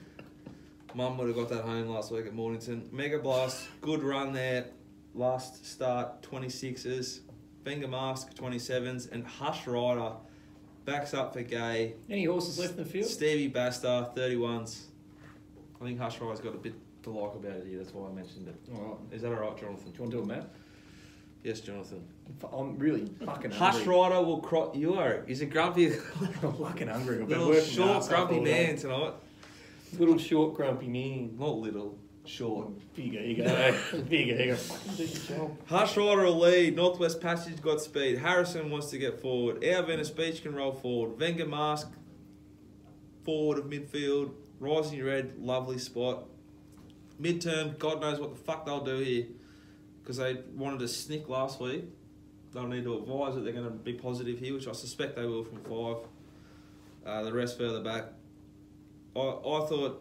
Mum would have got that home last week at Mornington. Mega Blast, good run there. Last start, 26s. Finger Mask, 27s. And Hush Rider backs up for Gay. Any horses left in the field? Stevie Basta, 31s. I think Hush Rider's got a bit to like about it here. That's why I mentioned it. All right. Is that all right, Jonathan? Do you want to do a map? Yes, Jonathan. I'm really fucking Hush hungry. Rider will cross. You are. He's a grumpy, I'm fucking hungry. I've been little working short, arse off grumpy all day. man tonight. Little short, grumpy man. Not little, short. Big ego. Big ego. Fucking do your job. Hush Rider will lead. Northwest Passage got speed. Harrison wants to get forward. Our Venice Beach can roll forward. Venga Mask forward of midfield. Rising Red, lovely spot. Midterm, God knows what the fuck they'll do here. Because they wanted to snick last week. They'll need to advise that they're going to be positive here, which I suspect they will from 5. The rest further back. I thought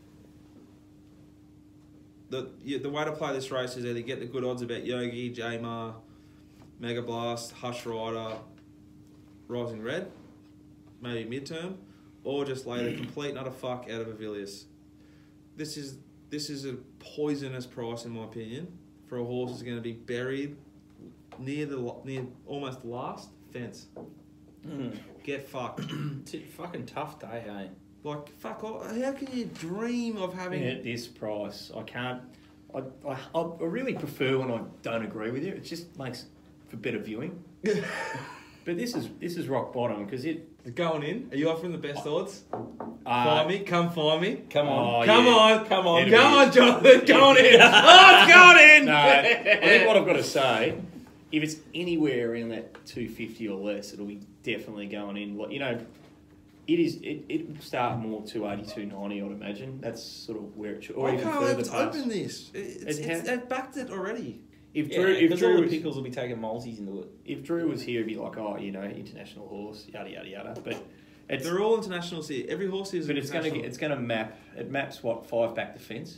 that the way to play this race is either get the good odds about Yogi, Jamar, Mega Blast, Hush Rider, Rising Red, maybe midterm, or just lay the complete and utter fuck out of Avilius. This is a poisonous price in my opinion for a horse that's going to be buried near almost the last fence. Get fucked. It's a fucking tough day, hey? Like, fuck off. How can you dream of having... At this price, I can't. I really prefer when I don't agree with you. It just makes for better viewing. But this is rock bottom because it. Going in? Are you offering the best odds? Uh, Find me. Come find me. Come on. Oh, Come yeah. on. Come on. It'll Go be- on, Jonathan. Going in. Oh, it's going in. No, I think what I've got to say, if it's anywhere around that 250 or less, it'll be definitely going in. Like, you know, it will start more 280, 290, I'd imagine. That's sort of where it should, or I even can't further wait to past. open this. They've backed it already. If Yeah, Drew, if because all Drew the was, pickles will be taking multis into it. if Drew was here, he'd be like, oh, you know, international horse, yada yada yada. But They're all internationals here. Every horse is But it's international. going to map. It maps what 5 back the fence.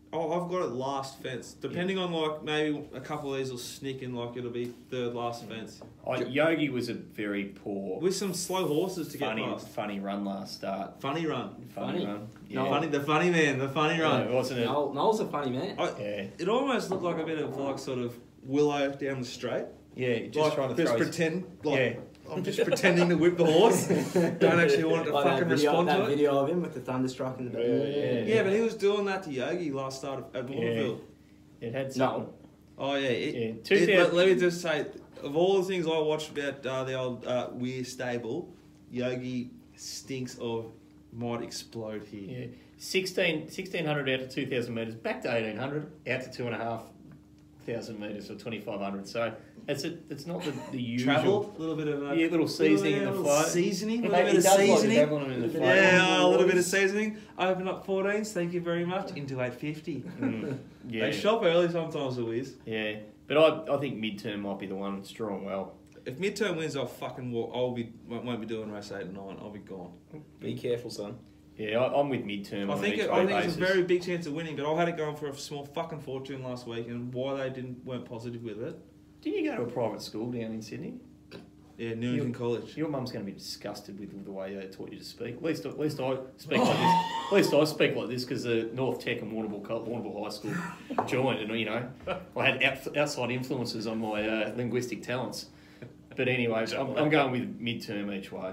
Oh, I've got it last fence. Depending on like maybe a couple of these will sneak in, like it'll be third last fence. Yogi was a very poor, With some slow horses to funny, get past. funny run last start. Funny run. Funny. run. No. Yeah. The funny man, the funny run. Yeah, wasn't it? Noel's a funny man. Yeah. It almost looked like a bit of like sort of Willow down the straight. Yeah, just Like, trying to just throw his- pretend. Like, Yeah. I'm just pretending to whip the horse. Don't actually want it to Like fucking respond that to it. video of him with the thunderstruck in the Yeah, but he was doing that to Yogi last start at Waterfield. It had something. No. Oh yeah. Yeah. Let me just say, of all the things I watched about the old Weir stable, Yogi stinks of might explode here. Yeah. 1,600 out to 2,000 metres, back to 1,800, out to 2,500 metres or 2,500. So it's not the usual. Travel, a little bit of Little seasoning in the flow. Seasoning, a It little bit of does like seasoning. dabbling them in the flow. Yeah, a little bit of seasoning. Open up 14s, thank you very much. Into 850. Yeah. They shop early sometimes, Louise. Yeah. But I think midterm might be the one that's drawing well. If midterm wins, I'll fucking walk. Won't be doing race 8 and 9. I'll be gone. Be careful, son. Yeah, I'm with midterm. I on think each it's way a basis. very big chance of winning, but I had it going for a small fucking fortune last week, and why they weren't positive with it. Didn't you go to a private school down in Sydney? Yeah, Newington College. Your mum's going to be disgusted with the way they taught you to speak. At least I speak like this. At least I speak like this because the North Tech and Warrnambool High School joined, and I had outside influences on my linguistic talents. But anyway, I'm going with midterm each way.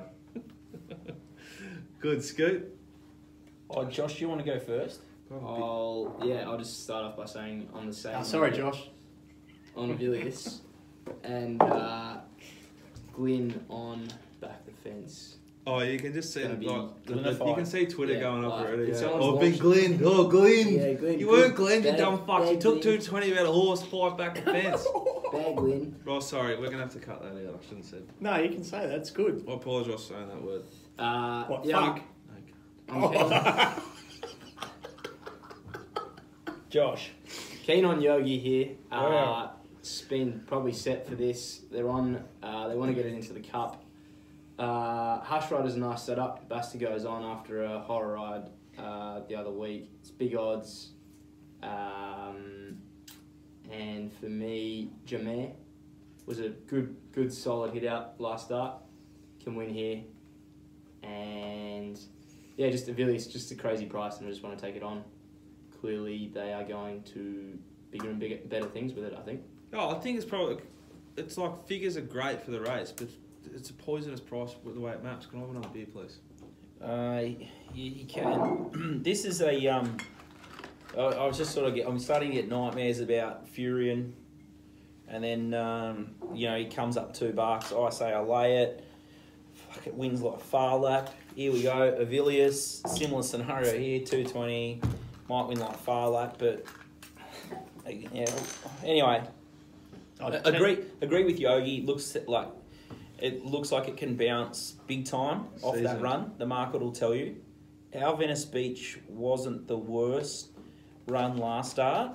Good, Scoot. Oh, Josh, do you want to go first? I'll just start off by saying on the same. Sorry, Josh. On Avilius and Glyn on back the fence. Oh, you can just see Gonna be you can see Twitter Yeah, going up like, already. if Yeah. someone's Oh, big launched- Glenn. Oh, Glenn. Yeah, Glenn. You weren't Glenn, you Bad- dumb fuck. You bad took Glenn. 220 about a horse, 5 back the fence. Bad Glyn. Oh, sorry. We're going to have to cut that out. I shouldn't have said. No, you can say that. That's good. I apologise for saying that word. What, yeah, fuck? I'm Josh. keen on Yogi here. Yeah. Spin probably set for this. They're on. They want to get it into the cup. Hush Rider's a nice setup. Basta goes on after a horror ride the other week. It's big odds. And for me, Jameer was a good solid hit out last start. Can win here. And yeah, just Avilius, just a crazy price, and I just want to take it on. Clearly, they are going to bigger and better things with it, I think. Oh, I think it's like figures are great for the race, but it's a poisonous price with the way it maps. Can I have another beer, please? You can. This is a I was just sort of I'm starting to get nightmares about Furion, and then he comes up $2. I say I lay it. Fuck, it wins like far lap. Here we go. Avilius, similar scenario here. 220 might win like far lap, but yeah. Anyway, agree with Yogi. It looks like it can bounce big time off that run. The market will tell you. Our Venice Beach wasn't the worst run last start.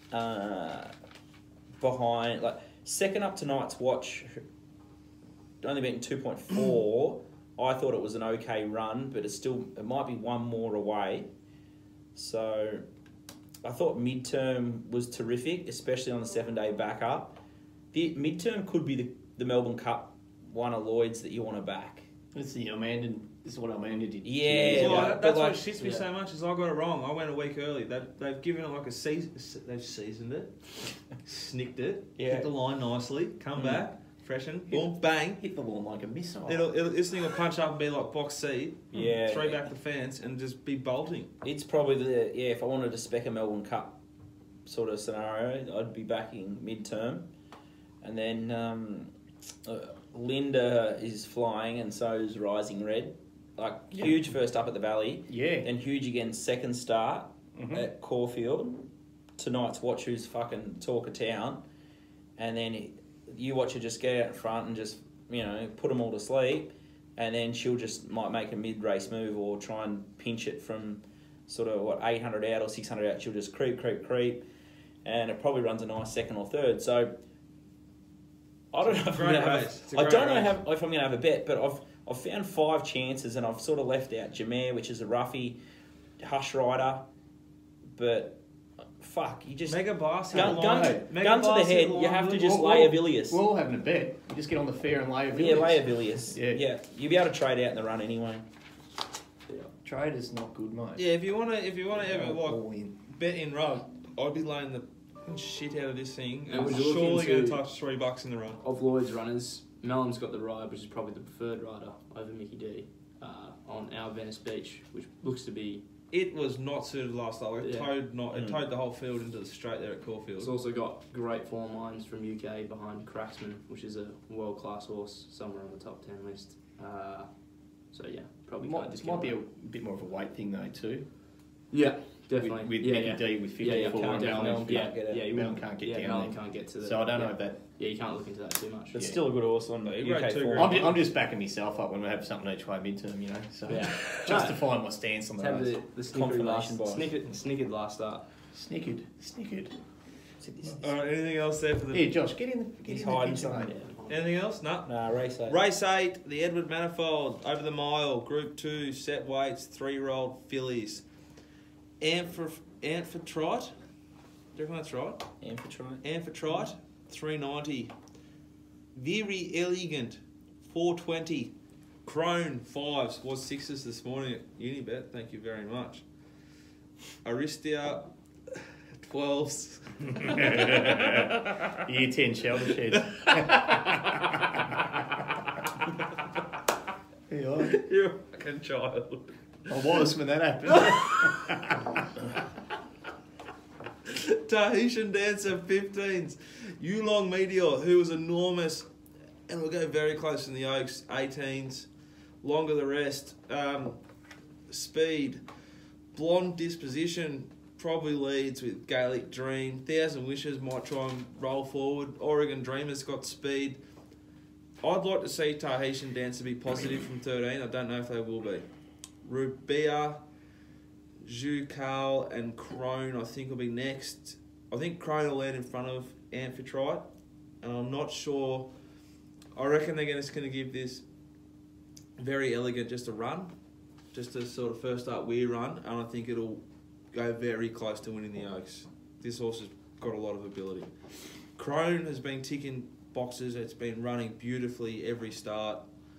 Behind, second up to Night's Watch, only beaten 2.4. I thought it was an okay run, but it might be one more away. So I thought midterm was terrific, especially on the 7-day backup. The midterm could be the Melbourne Cup one of Lloyd's that you want to back. This is what Amanda did. Yeah. Well, but that's what shits me so much is I got it wrong. I went a week early. They've given it like a season. They've seasoned it, snicked it, hit the line nicely, come back, freshen, boom, bang. Hit the lawn like a missile. This thing will punch up and be like box seat, Yeah. throw back the fence and just be bolting. It's probably if I wanted to spec a Melbourne Cup sort of scenario, I'd be backing midterm. And then Linda is flying and so is Rising Red. Huge first up at the Valley. Yeah. Then huge again second start at Caulfield. Tonight's Watch who's fucking talk of town. And then you watch her just get out in front and just, put them all to sleep. And then she'll just might make a mid-race move or try and pinch it from sort of 800 out or 600 out. She'll just creep. And it probably runs a nice second or third. So I don't know if I'm going to have a bet, but I've found 5 chances and I've sort of left out Jameer, which is a roughie, Hush Rider, but fuck, you just Mega basket gun line. to Mega the basket head. line. You have to just We're lay a all- Villiers. We're all having a bet. You just get on the fair and lay a Yeah, Villiers. lay a Villiers. Yeah. You'll be able to trade out in the run anyway. Trade is not good, mate. Yeah, if you wanna ever like all in. bet in rug, I'd be laying the shit out of this thing. And And would you look surely going into- to touch $3 in the run. Of Lloyd's runners, Mellon's got the ride, which is probably the preferred rider over Mickey D on our Venice Beach, which looks to be. It was not suited last start. It Yeah. towed the whole field into the straight there at Caulfield. It's also got great form lines from UK behind Cracksman, which is a world class horse, somewhere on the top 10 list. So yeah, probably can't Might discount be a that. bit more of a weight thing though too. Yeah, definitely. With yeah, Mickey yeah. D with 54 Yeah, and definitely. Mellon. Mellon yeah, can't get it. yeah, you Mellon wouldn't- can't get yeah, down Mellon there. can't get to the. So I don't know yeah. if that. Yeah, you can't look into that too much. But Yeah. still a good horse on He UK rode two form. grand. I'm just backing myself up when we have something each way midterm, you know. So Yeah. justifying my stance on Let's have the the snickered last, Confirmation bias. snickered last start. snickered. All right, anything else there for the... Here, Josh, get in the He's in the hiding picture, something. mate. Anything else? No. Nah, race 8. Race 8, the Edward Manifold, over the mile, Group 2, set weights, 3-year-old fillies. Amphitrite? Do you reckon that's right? Amphitrite, 390. Very Elegant, 420. Crone, 5s, was 6s this morning at Unibet, thank you very much. Aristia, 12s. Year 10 shelter shed. You're a fucking child. I was when that happened. Tahitian Dancer 15s. Yulong Meteor, who was enormous and will go very close in the Oaks, 18s. Longer the rest. Speed. Blonde Disposition probably leads with Gaelic Dream. 1,000 Wishes might try and roll forward. Oregon Dreamer's got speed. I'd like to see Tahitian Dancer be positive from 13. I don't know if they will be. Rubia, Jucal and Crone I think will be next. I think Crone will land in front of Amphitrite, and I'm not sure. I reckon they're just going to give this Very Elegant just a run, just a sort of first up weir run, and I think it'll go very close to winning the Oaks. This horse has got a lot of ability. Crone has been ticking boxes. It's been running beautifully every start.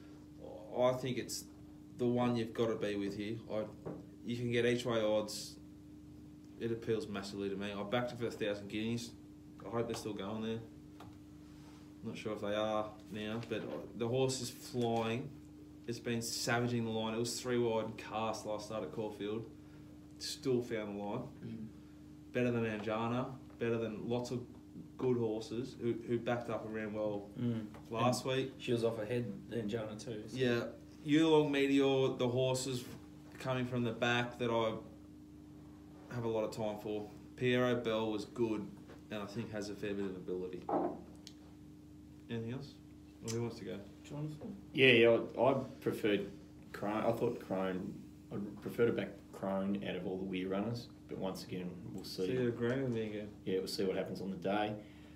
I think it's the one you've got to be with here. You can get each way odds. It appeals massively to me. I backed it for 1,000 guineas. I hope they're still going there. Not sure if they are now, but the horse is flying. It's been savaging the line. It was 3 wide and cast last start at Caulfield. Still found the line. Better than Anjana. Better than lots of good horses who backed up and ran well last week. She was off ahead in Jana too. So. Yeah, Yulong Meteor, the horses coming from the back that I have a lot of time for. Piero Bell was good and I think has a fair bit of ability. Anything else? Or who wants to go? Jonathan? Yeah, I preferred Crone. I thought Crone. I prefer to back Crone out of all the weir runners, but once again, we'll see. So you're agreeing with me again? Yeah, we'll see what happens on the day.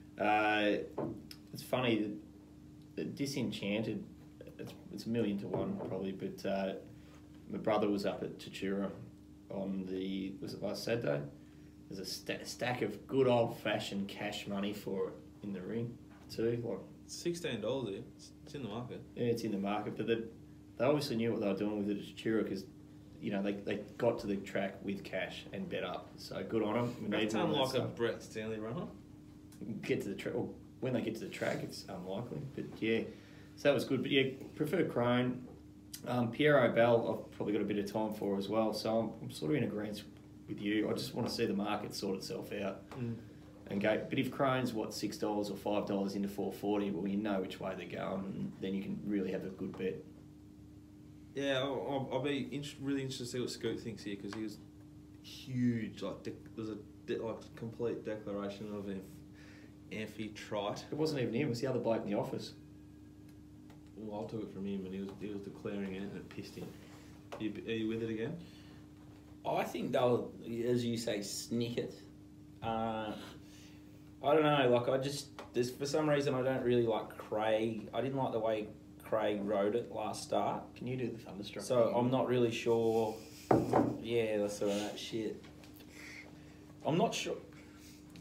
It's funny that Disenchanted. It's 1,000,000 to 1 probably, but my brother was up at Tatura on was it last Saturday? There's a stack of good old fashioned cash money for it in the ring too. Like, $16 here. It's in the market. yeah, it's in the market, but they obviously knew what they were doing with it at Tatura because, you know, they got to the track with cash and bet up. So good on them. We need That's more of that unlike a stuff. Brett Stanley runner. Get to the track. Well, when they get to the track, it's unlikely. But yeah, so that was good. But yeah, prefer Crone. Piero Bell, I've probably got a bit of time for as well. So I'm sort of in agreement with you. I just want to see the market sort itself out and go. But if Crone's $6 or $5 into 440, well, you know which way they're going, and then you can really have a good bet. Yeah, I'll be really interested to see what Scoot thinks here because he was huge. There's a complete declaration of Amphitrite. It wasn't even him. It was the other bloke in the office. Well, I took it from him and he was declaring it and it pissed him. Are you with it again? I think they'll, as you say, snick it. I don't know. There's for some reason I don't really like Craig. I didn't like the way Craig rode it last start. Can you do the Thunderstruck? So I'm not really sure. Yeah, that's sort of that shit. I'm not sure.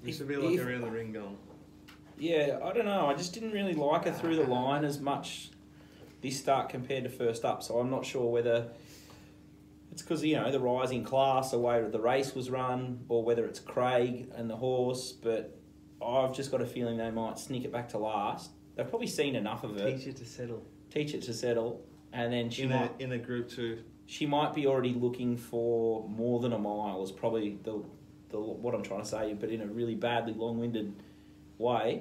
Used to be like around the ring going. Yeah, I don't know. I just didn't really like her through the line as much this start compared to first up. So I'm not sure whether it's because, the rising class, the way the race was run, or whether it's Craig and the horse. But I've just got a feeling they might sneak it back to last. They've probably seen enough of it. Teach it to settle. And then in a Group 2. She might be already looking for more than a mile. Is probably the what I'm trying to say, but in a really badly long-winded way.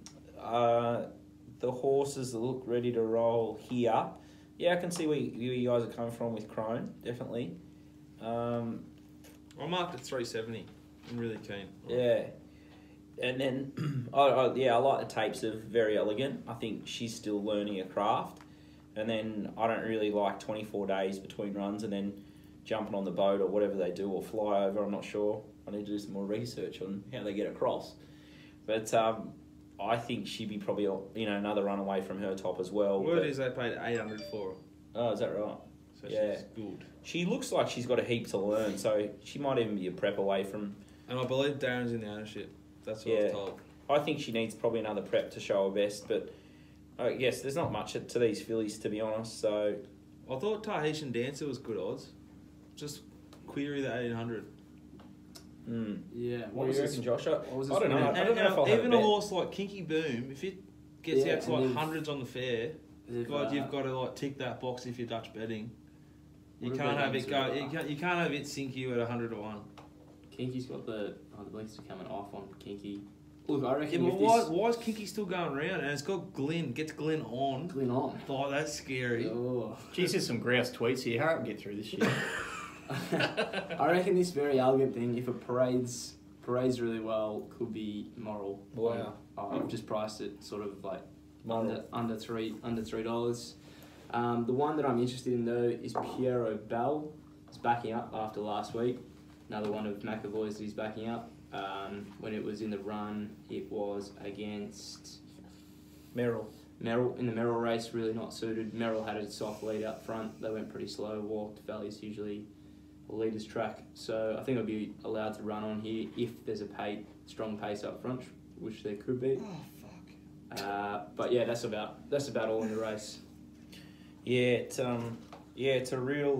The horses that look ready to roll here. Yeah, I can see where you guys are coming from with Crone, definitely. I marked at 370. I'm really keen. Yeah. And then, I like the tapes of Very Elegant. I think she's still learning a craft. And then I don't really like 24 days between runs and then jumping on the boat or whatever they do or fly over. I'm not sure. I need to do some more research on how they get across. But I think she'd be probably another run away from her top as well. Word is they paid 800 for her. Oh, is that right? So Yeah. she's good. She looks like she's got a heap to learn, so she might even be a prep away from... And I believe Darren's in the ownership. That's what I was told. I think she needs probably another prep to show her best, but I guess there's not much to these fillies, to be honest, so... I thought Tahitian Dancer was good odds. Just query the 1800. Yeah. What do you reckon, Josh? I was don't know. winning? I don't know if I'll have Even a a bet. horse like Kinky Boom, if it gets Yeah, out to like and they've- hundreds on the fair, They've, God, you've got to like tick that box if you're Dutch betting. You What can't have have they it done go. to You can't have it sink you at 100 to 1. Kinky's got the blinks are coming off on Kinky. Look, I Yeah, reckon but if why is Kinky still going around? And it's got Glenn. Gets Glenn on. Glenn on. Oh, that's scary. Oh. Geez, there's some grouse tweets here. Hurry up and get through this shit. I reckon this Very Elegant thing, if it parades really well, could be moral. Wow. I've just priced it sort of like Moral. under $3. The one that I'm interested in though is Piero Bell. He's backing up after last week. Another one of McAvoy's that he's backing up. When it was in the run, it was against Merrill. Merrill in the Merrill race. Really not suited. Merrill had a soft lead up front. They went pretty slow. Walked. Valley's usually a leader's track, so I think I'll be allowed to run on here if there's a strong pace up front, which there could be. Oh fuck. But yeah, that's about all in the race. Yeah, it's a real.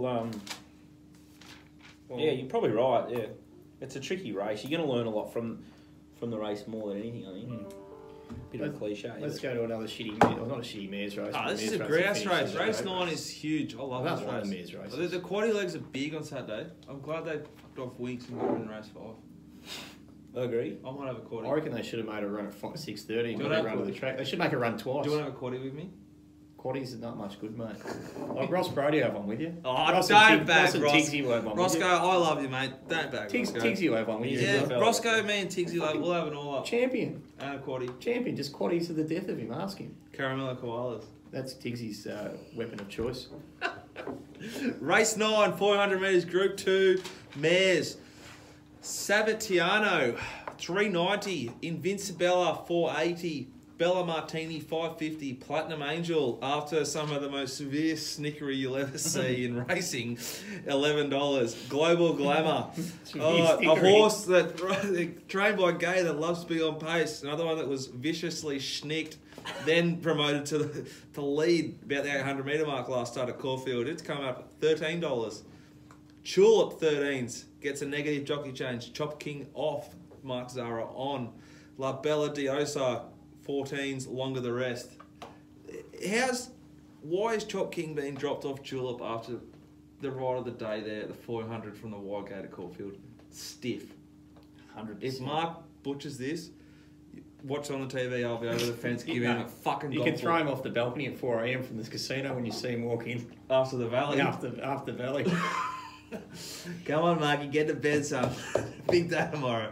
Yeah, you're probably right. Yeah, it's a tricky race. You're going to learn a lot from the race more than anything. I think. Bit of a cliche. Let's but- go to another shitty mare, or not a shitty mares race. Oh, but this is a mares grouse that race. finishes Race at 9 is huge. I love That's this one of the race. mares races. The quaddy legs are big on Saturday. I'm glad they fucked off Winks and got in race 5. I agree. I might have a quaddy. I reckon they should have made a run at 6:30 Do and you got wanna a have run to the quaddy? track. They should make a run twice. Do you want to have a quaddy with me? Quaddies are not much good, mate. Like Ross Brody will have one with you. Oh, Ross don't and bag Ross and Ross. Tigsy will have one Roscoe, with I love you, mate. Don't back you. Roscoe. Tigsy will have one with you. Yeah, fella. Roscoe, me and Tigsy, we'll have an all up. Champion. And a quaddy. Champion. Just quaddies to the death of him. Ask him. Caramello koalas. That's Tigsy's weapon of choice. Race 9, 400 metres, Group 2, mares. Savatiano, 390. Invincibella, 480. Bella Martini, 550. Platinum Angel, after some of the most severe snickery you'll ever see in racing, $11. Global Glamour, a horse that trained by Gay that loves to be on pace. Another one that was viciously schnicked, then promoted to lead about the 800 metre mark last start at Caulfield. It's come up at $13. Tulip 13s gets a negative jockey change. Chop King off, Mark Zara on. La Bella Diosa 14s, longer the rest. Why is Chop King being dropped off Tulip after the ride of the day there, the 400 from the wide gate at Caulfield? Stiff. 100%. If Mark butchers this, watch on the TV, I'll be over the fence giving him a fucking You golf can throw ball him off the balcony at 4 a.m. from this casino when you see him walk in after the valley. after Valley. Come on, Marky, get to bed, son. Big day tomorrow.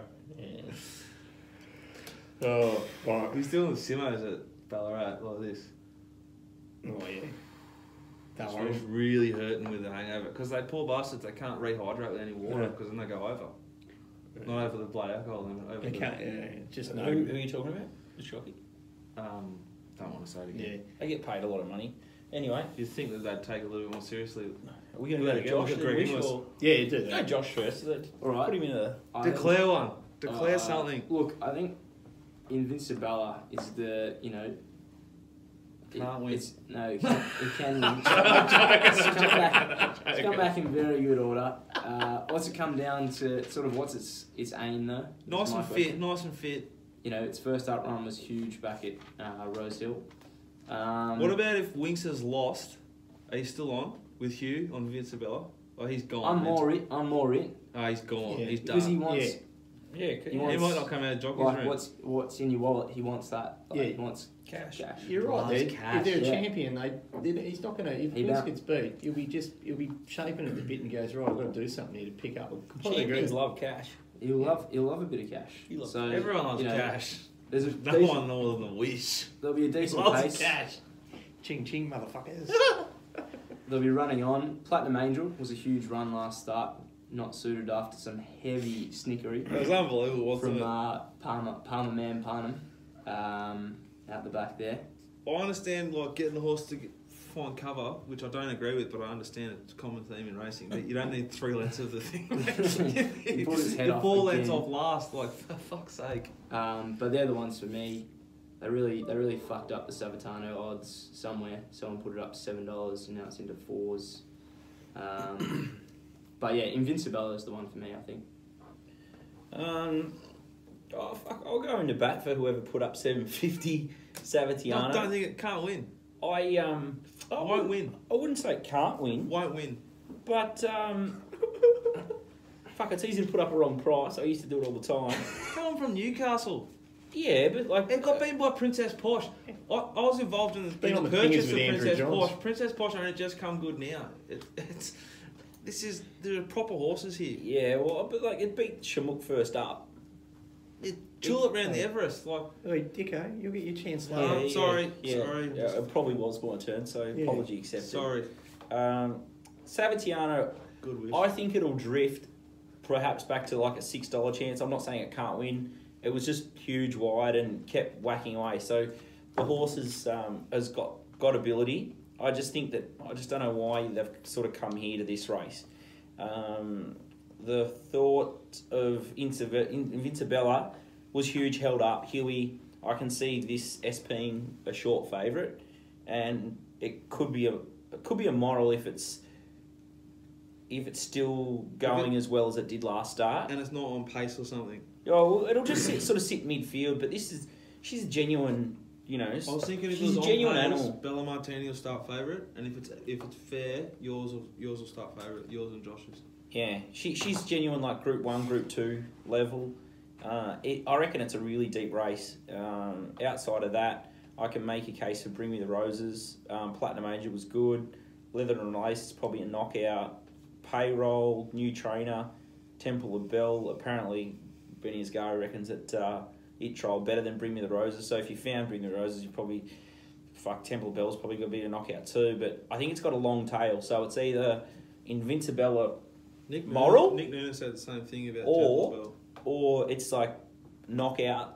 Oh, right. He's doing the simmos at Ballarat like this. Oh, yeah. Don't It's worry. really hurting with the hangover because they poor bastards. They can't rehydrate with any water Yeah. because then they go over. Not over the blood alcohol, then over They the. can't, yeah, just Who no. are you talking about? The jockey. Don't want to say it again. Yeah. They get paid a lot of money. Anyway, You'd think that they'd take it a little bit more seriously. are we going to go to Yeah, Josh look at and Greg Wish Inglis. or Yeah, you do go that. Josh first? All right. Put him in a. Declare one. Declare something. Look, I think Invincibella is the, you know... Can't win. It can win. It's come back in very good order. What's it come down to? Sort of what's its aim though? Nice and fit. You know, its first up run was huge back at Rosehill. What about if Winks has lost? Are you still on with Hugh on Invincibella? Oh, he's gone. I'm more in. Oh, he's gone. Yeah. He's done. Because he wants. Yeah, He wants, He might not come out of jogging like room. what's in your wallet. He wants that. Like, Yeah. He wants cash. You're right, Loves dude. cash, If they're a yeah. champion, he's not going to. If He Vince don't- gets beat, he'll be shaping at the bit and goes, right, I've got to do something here to pick up. I completely agree. Champions love cash. He'll love a bit of cash. He loves so Everyone loves you know, cash. There's a No decent, one more than Wish. There'll be a decent Lots pace. of cash. Ching ching, motherfuckers. They'll be running on. Platinum Angel was a huge run last start. Not suited after some heavy snickery It was unbelievable, wasn't from it? Palmer Man Parnham out the back there. I understand like getting the horse to find cover, which I don't agree with, but I understand it's a common theme in racing. But you don't need 3 lengths of the thing. He pulled his head You're off 4 lengths again. off last, like for fuck's sake. But they're the ones for me. They really fucked up the Savatano odds somewhere. Someone put it up to $7 and now it's into 4s. But yeah, Invincibella is the one for me, I think. Oh fuck! I'll go into bat for whoever put up 750. Savatiano. I don't think it can't win. I Won't win. I wouldn't say it can't win, Won't win. but fuck, it's easy to put up a wrong price. I used to do it all the time. Come on from Newcastle. Yeah, but like It got beaten by Princess Posh. I was involved in Been the on the purchase fingers of with Andrew Princess Johns. Posh. Princess Posh only just come good now. There are proper horses here. Yeah, well, but like it beat Shamuk first up. Tulip round the Everest, like. Hey, Dicko, you'll get your chance Yeah, later. sorry. Yeah, it probably was my turn, so Yeah. apology accepted. Sorry. Savatiano, Good wish. I think it'll drift perhaps back to like a $6 chance. I'm not saying it can't win. It was just huge wide and kept whacking away. So the horse has got ability. I just think that I just don't know why they've sort of come here to this race. The thought of Invincibella was huge, held up. Huey, I can see this SPing a short favourite, and it could be a moral if it's still going as well as it did last start. And it's not on pace or something. Oh, well, it'll just sit midfield. But she's a genuine, you know. I was thinking if it she's was a genuine on pace, animal. Bella Martini will start favourite, and if it's fair, yours will start favourite. Yours and Josh's. Yeah, she's genuine, like Group 1, Group 2 level. I reckon it's a really deep race. Outside of that, I can make a case for Bring Me the Roses. Platinum Angel was good. Leather and Lace is probably a knockout. Payroll, new trainer. Temple of Bell, apparently Benny Asgari reckons that it trialled better than Bring Me the Roses. So if you found Bring Me the Roses, you probably... Temple of Bell's probably going to be a knockout too. But I think it's got a long tail. So it's either Invincibella... Moral? Nick Noonan said the same thing about Or- Temple Bell. Or it's like knockout,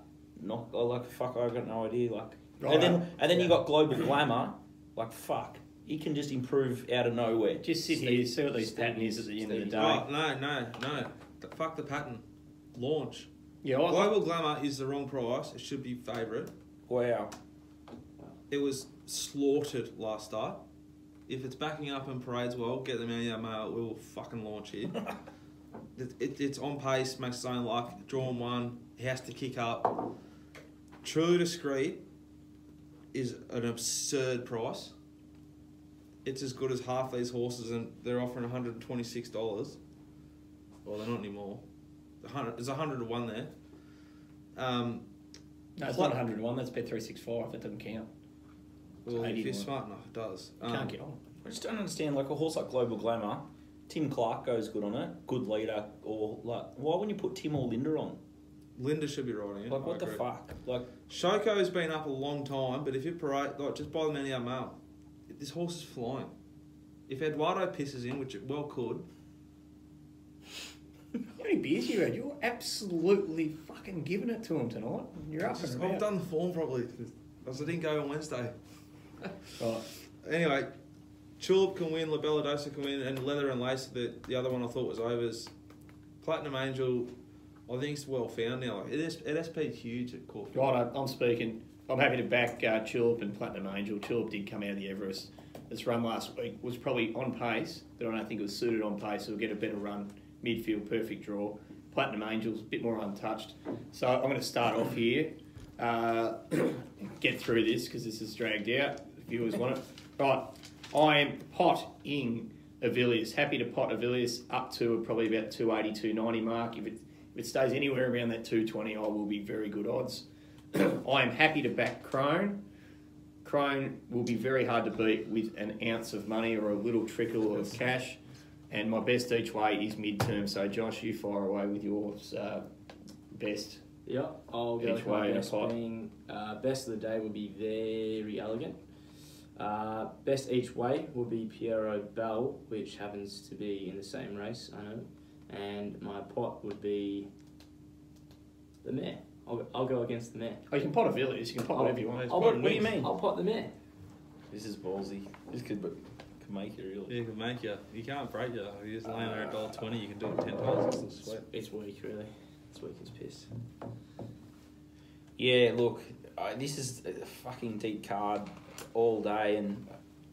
I got no idea. Like, Right. and then you got Global Glamour. Like fuck, he can just improve out of nowhere. Just sit here, see what these pattern is at the end of the day. Oh, no. Fuck the pattern. Launch. Yeah, Global Glamour is the wrong price. It should be favourite. Wow. It was slaughtered last start. If it's backing up and parades well, get them out of your mail. We will fucking launch here. It's on pace, makes its own luck. Drawn 1, he has to kick up. Truly Discreet is an absurd price. It's as good as half these horses, and they're offering $126. Well, they're not anymore. There's 100 to 1 there. no, it's not 101. That's bet 365. That doesn't count. Well, if 80 you're to 1. smart enough, it does. Can't get on. I just don't understand. Like a horse like Global Glamour, Tim Clark goes good on it. Good leader. Or like, why wouldn't you put Tim or Linda on? Linda should be riding it. Like I what the agree. fuck? Like Shoko's been up a long time, but if you parade, like, just buy them any other mail. This horse is flying. If Eduardo pisses in, which it well could, How many beers you had? You're absolutely fucking giving it to him tonight. You're up and I've about. done the form properly because I didn't go on Wednesday. Right. Anyway, Tulip can win, La Belladosa can win, and Leather and Lace, the other one I thought was overs. Platinum Angel, I think it's well found now. LSP is huge at Caulfield. Right, I'm speaking. I'm happy to back Tulip and Platinum Angel. Tulip did come out of the Everest. This run last week was probably on pace, but I don't think it was suited on pace. So we'll get a better run, midfield, perfect draw. Platinum Angel's a bit more untouched. So I'm going to start off here, get through this because this is dragged out. The viewers want it. Right, I am potting Avilius. Happy to pot Avilius up to probably about 280, 290 mark. If it stays anywhere around that 220, I will be very good odds. I am happy to back Crone. Crone will be very hard to beat with an ounce of money or a little trickle of cash. And my best each way is midterm. So, Josh, you fire away with yours best. Yeah, I'll go Each with my way in a best pot. being best of the day would be Very Elegant. Best each way would be Piero Bell, which happens to be in the same race, I know. And my pot would be the Mare. I'll go against the Mare. Oh, you can pot Avilius. You can pot whatever you want. What do you mean? I'll pot the Mare. This is ballsy. This could make you really. Yeah, it can make you. You can't break you. You just laying there $1.20. You can do it 10 times. It's still sweet. It's weak, really. It's weak as piss. Yeah, look, this is a fucking deep card all day, and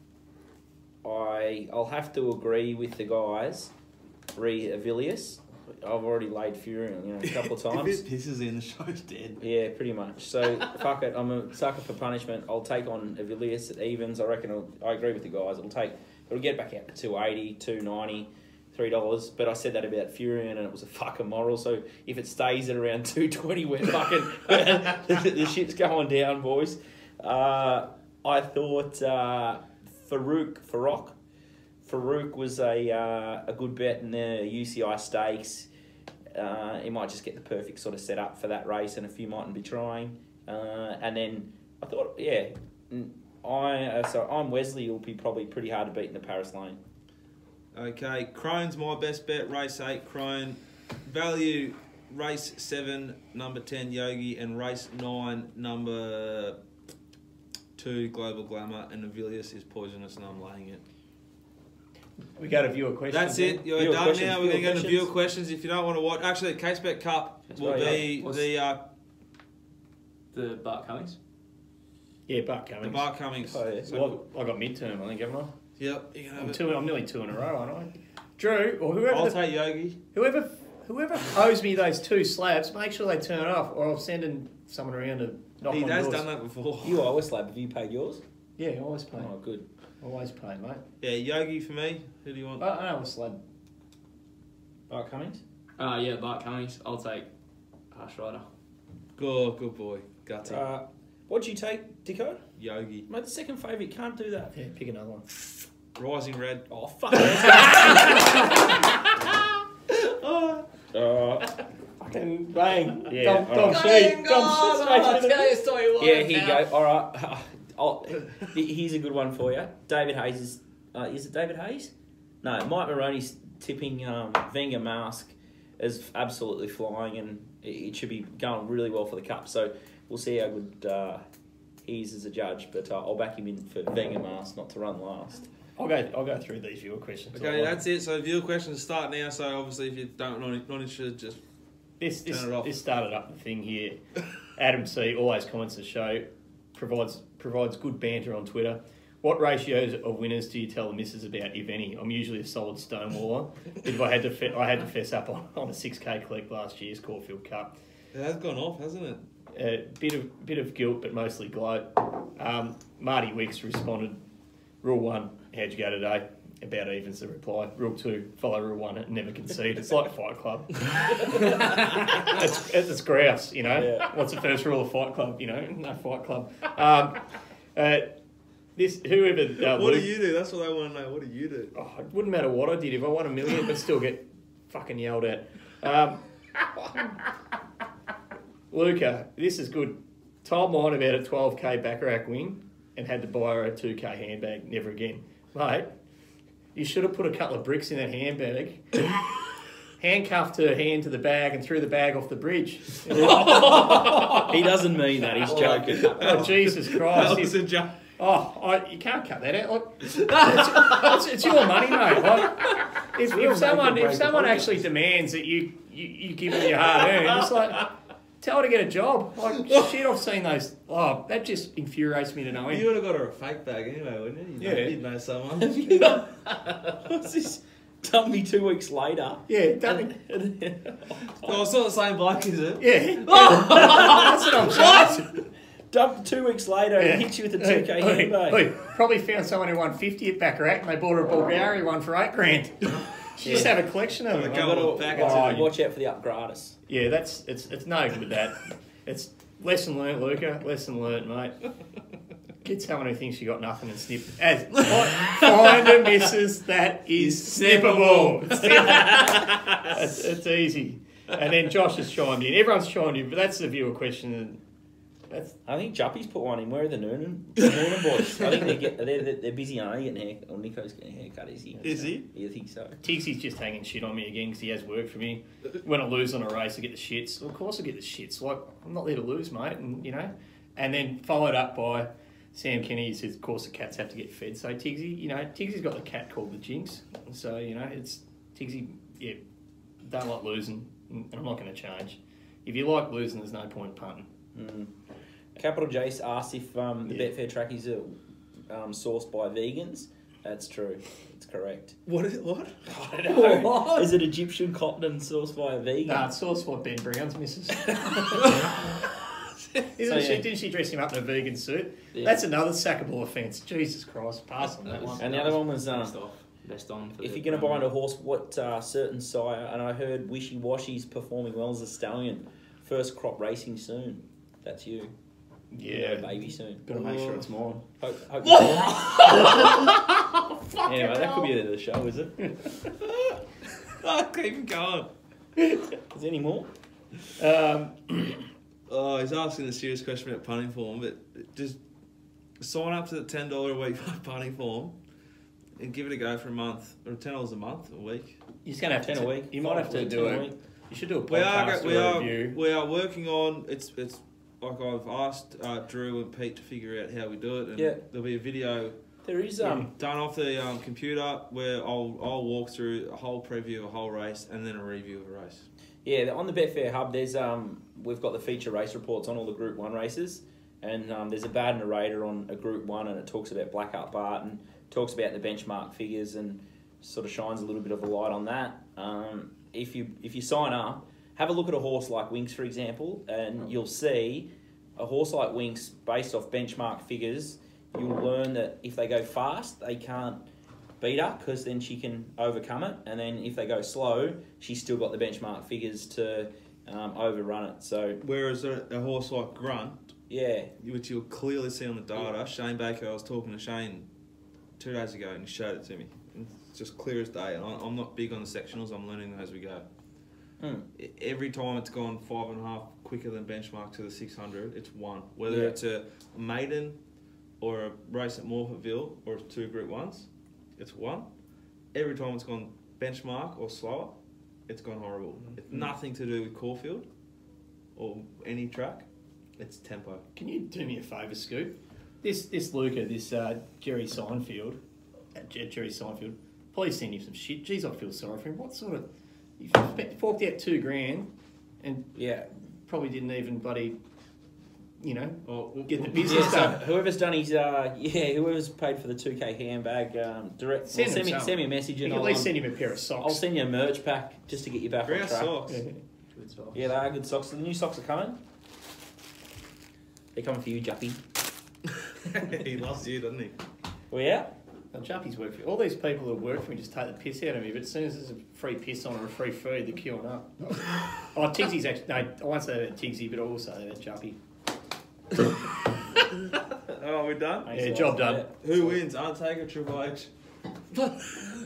I'll have to agree with the guys. Avilius. I've already laid Furion, a couple of times. If it pisses in, the show's dead. Yeah, pretty much. So, fuck it. I'm a sucker for punishment. I'll take on Avilius at evens. I reckon I agree with the guys. It'll get back out to 280, 290, $3. But I said that about Furion and it was a fucking moral. So, if it stays at around 220, we're fucking... the shit's going down, boys. I thought Farouk was a good bet in the UCI Stakes. He might just get the perfect sort of setup for that race, and a few mightn't be trying. And then I thought, I'm Wesley. Will be probably pretty hard to beat in the Paris Lane. Okay, Crone's my best bet. Race 8, Crone. Value, race 7, number 10, Yogi, and race 9, number 2, Global Glamour, and Avilius is poisonous, and I'm laying it. We got a viewer question. That's it. You're Viewer done questions, now. We're going to go to questions. viewer questions. If you don't want to watch... Actually, the Casebet Cup That's will right, be The Bart Cummings. Yeah, Bart the Cummings. Bart Cummings. Oh, yeah. So, I got midterm, I think, haven't I? yep. You can have it. I'm nearly 2 in a row, aren't I? Drew, or whoever I'll take Yogi. whoever owes me those 2 slabs, make sure they turn it off, or I'll send someone around to knock He on has doors. done that before. You always slab. Have you paid yours? Yeah, I always pay. Oh, good. Always pay, mate. Yeah, Yogi for me. Who do you want? I know a slab. Bart Cummings? Yeah, Bart Cummings. I'll take Harsh Rider. Good boy. Gutsy. What'd you take, Dicko? Yogi. Mate, the second favourite can't do that. Yeah, pick another one. Rising Red. Oh, fuck. Fucking bang. Yeah, Dom alright. Sheed. Dom Sheed. Yeah, here you go. All right. Here's a good one for you. David Hayes is it David Hayes? No, Mike Maroney's tipping Venga Mask is absolutely flying, and it should be going really well for the Cup. So we'll see how good he is as a judge, but I'll back him in for Venga Mask not to run last. I'll go through these viewer questions. Okay, that's it. So viewer questions start now. So obviously, if you not interested, just turn it off. This started up the thing here. Adam C always comments the show, provides good banter on Twitter. What ratios of winners do you tell the missus about, if any? I'm usually a solid stonewaller. If I had to fess up on a 6K collect last year's Caulfield Cup. It has gone off, hasn't it? A bit of guilt, but mostly gloat. Marty Wicks responded, Rule 1, how'd you go today? About even's the reply. Rule 2, follow Rule 1 and never concede. It's like Fight Club. it's grouse, Yeah. What's the first rule of Fight Club? No Fight Club. Whoever... What do you do? That's what I want to know. What do you do? Oh, it wouldn't matter what I did. If I won $1 million, I'd still get fucking yelled at. Luca, this is good. Told mine about a 12K Baccarat win and had to buy her a 2K handbag. Never again. Mate, you should have put a couple of bricks in that handbag. Handcuffed her hand to the bag and threw the bag off the bridge. He doesn't mean that. He's joking. Oh, Jesus Christ. That was a joke. You can't cut that out. Like, it's your money, mate. Like, if someone actually demands that you give them your hard earned, it's like, tell her to get a job. Like, shit, I've seen those. Oh, that just infuriates me to no end. You would have got her a fake bag anyway, wouldn't you? You'd know someone. What's this? Dump me 2 weeks later. Yeah, don't be, Oh, it's not the same bloke, is it? yeah. That's what I'm saying. Dump 2 weeks later and hit you with a 2K handbag. Probably found someone who won 50 at Baccarat and they bought her a Bulgari one for $8,000. You just have a collection of them. Go on, back into Oh, watch out for the up gratis. Yeah, it's no good with that. It's lesson learnt, Luca. Lesson learnt, mate. Get someone who thinks you got nothing and snip. Find a missus that is snippable. It's easy. And then Josh has chimed in. Everyone's chimed in, but that's the viewer question. And I think Juppy's put one in. Where are the Noonan boys? I think they're busy, aren't they? Getting a haircut. Or Nico's getting a haircut, is he? Is he? Yeah, I think so. Tigsy's just hanging shit on me again because he has worked for me. When I lose on a race, I get the shits. Well, of course I get the shits. Like, I'm not there to lose, mate. And, and then followed up by Sam Kenny, who says, of course, the cats have to get fed. So Tigsy, Tigsy's got the cat called the Jinx. So, it's Tigsy, don't like losing. And I'm not going to change. If you like losing, there's no point punting. Mm. Capital Jace asked if the Betfair trackies are sourced by vegans. That's true. It's correct. What? I don't know. What? Is it Egyptian cotton sourced by a vegan? Nah, it's sourced by Ben Brown's missus. Didn't she dress him up in a vegan suit? Yeah. That's another sackable offence. Jesus Christ, pass on that one. And the other one was best on. If you're going to buy a horse, what certain sire? And I heard Wishy Washy's performing well as a stallion. First crop racing soon. That's you. Yeah, baby soon. Gotta make sure it's mine. Hope anyway, that could be the end of the show, is it? Keep going. Is there any more? He's asking a serious question about punting form, but just sign up to the $10 a week punting form and give it a go for a month, or $10 a month, a week. You're just gonna have 10 a week. You might have to do it. You should do a podcast review. We are working on it's. Like I've asked Drew and Pete to figure out how we do it, and there'll be a video. There is done off the computer where I'll walk through a whole preview of a whole race and then a review of a race. Yeah, on the Betfair Hub, there's we've got the feature race reports on all the Group 1 races, and there's a bad narrator on a Group 1, and it talks about Blackheart Barton, talks about the benchmark figures, and sort of shines a little bit of a light on that. If you sign up, have a look at a horse like Winx, for example, and you'll see a horse like Winx, based off benchmark figures, you'll learn that if they go fast, they can't beat her because then she can overcome it. And then if they go slow, she's still got the benchmark figures to overrun it. So whereas a horse like Grunt, which you'll clearly see on the data, Shane Baker, I was talking to Shane 2 days ago and he showed it to me. It's just clear as day. And I'm not big on the sectionals, I'm learning them as we go. Every time it's gone 5.5 quicker than benchmark to the 600, it's won. Whether it's a maiden or a race at Morphettville or 2 Group 1s, it's won. Every time it's gone benchmark or slower, it's gone horrible. It's nothing to do with Caulfield or any track. It's tempo. Can you do me a favour, Scoop? This Luca, Jerry Seinfeld, please send him some shit. Jeez, I feel sorry for him. What sort of... You forked out $2,000 and probably didn't even bloody, get the business done. So whoever's done his, whoever's paid for the 2K handbag, send me a message and I'll at least send him a pair of socks. I'll send you a merch pack just to get you back on track. Socks. Good socks. Yeah, they are good socks. The new socks are coming. They're coming for you, Juppy. He loves you, doesn't he? Well, yeah. Well, Juppy's work for me. All these people who work for me just take the piss out of me, but as soon as there's a free piss on or a free food, they're queuing up. Tigsy's actually... No, I won't say that about Tigsy, but I will say that about Juppy. Oh, we're done? Yeah, job done. Who wins? Undertaker, Triple H?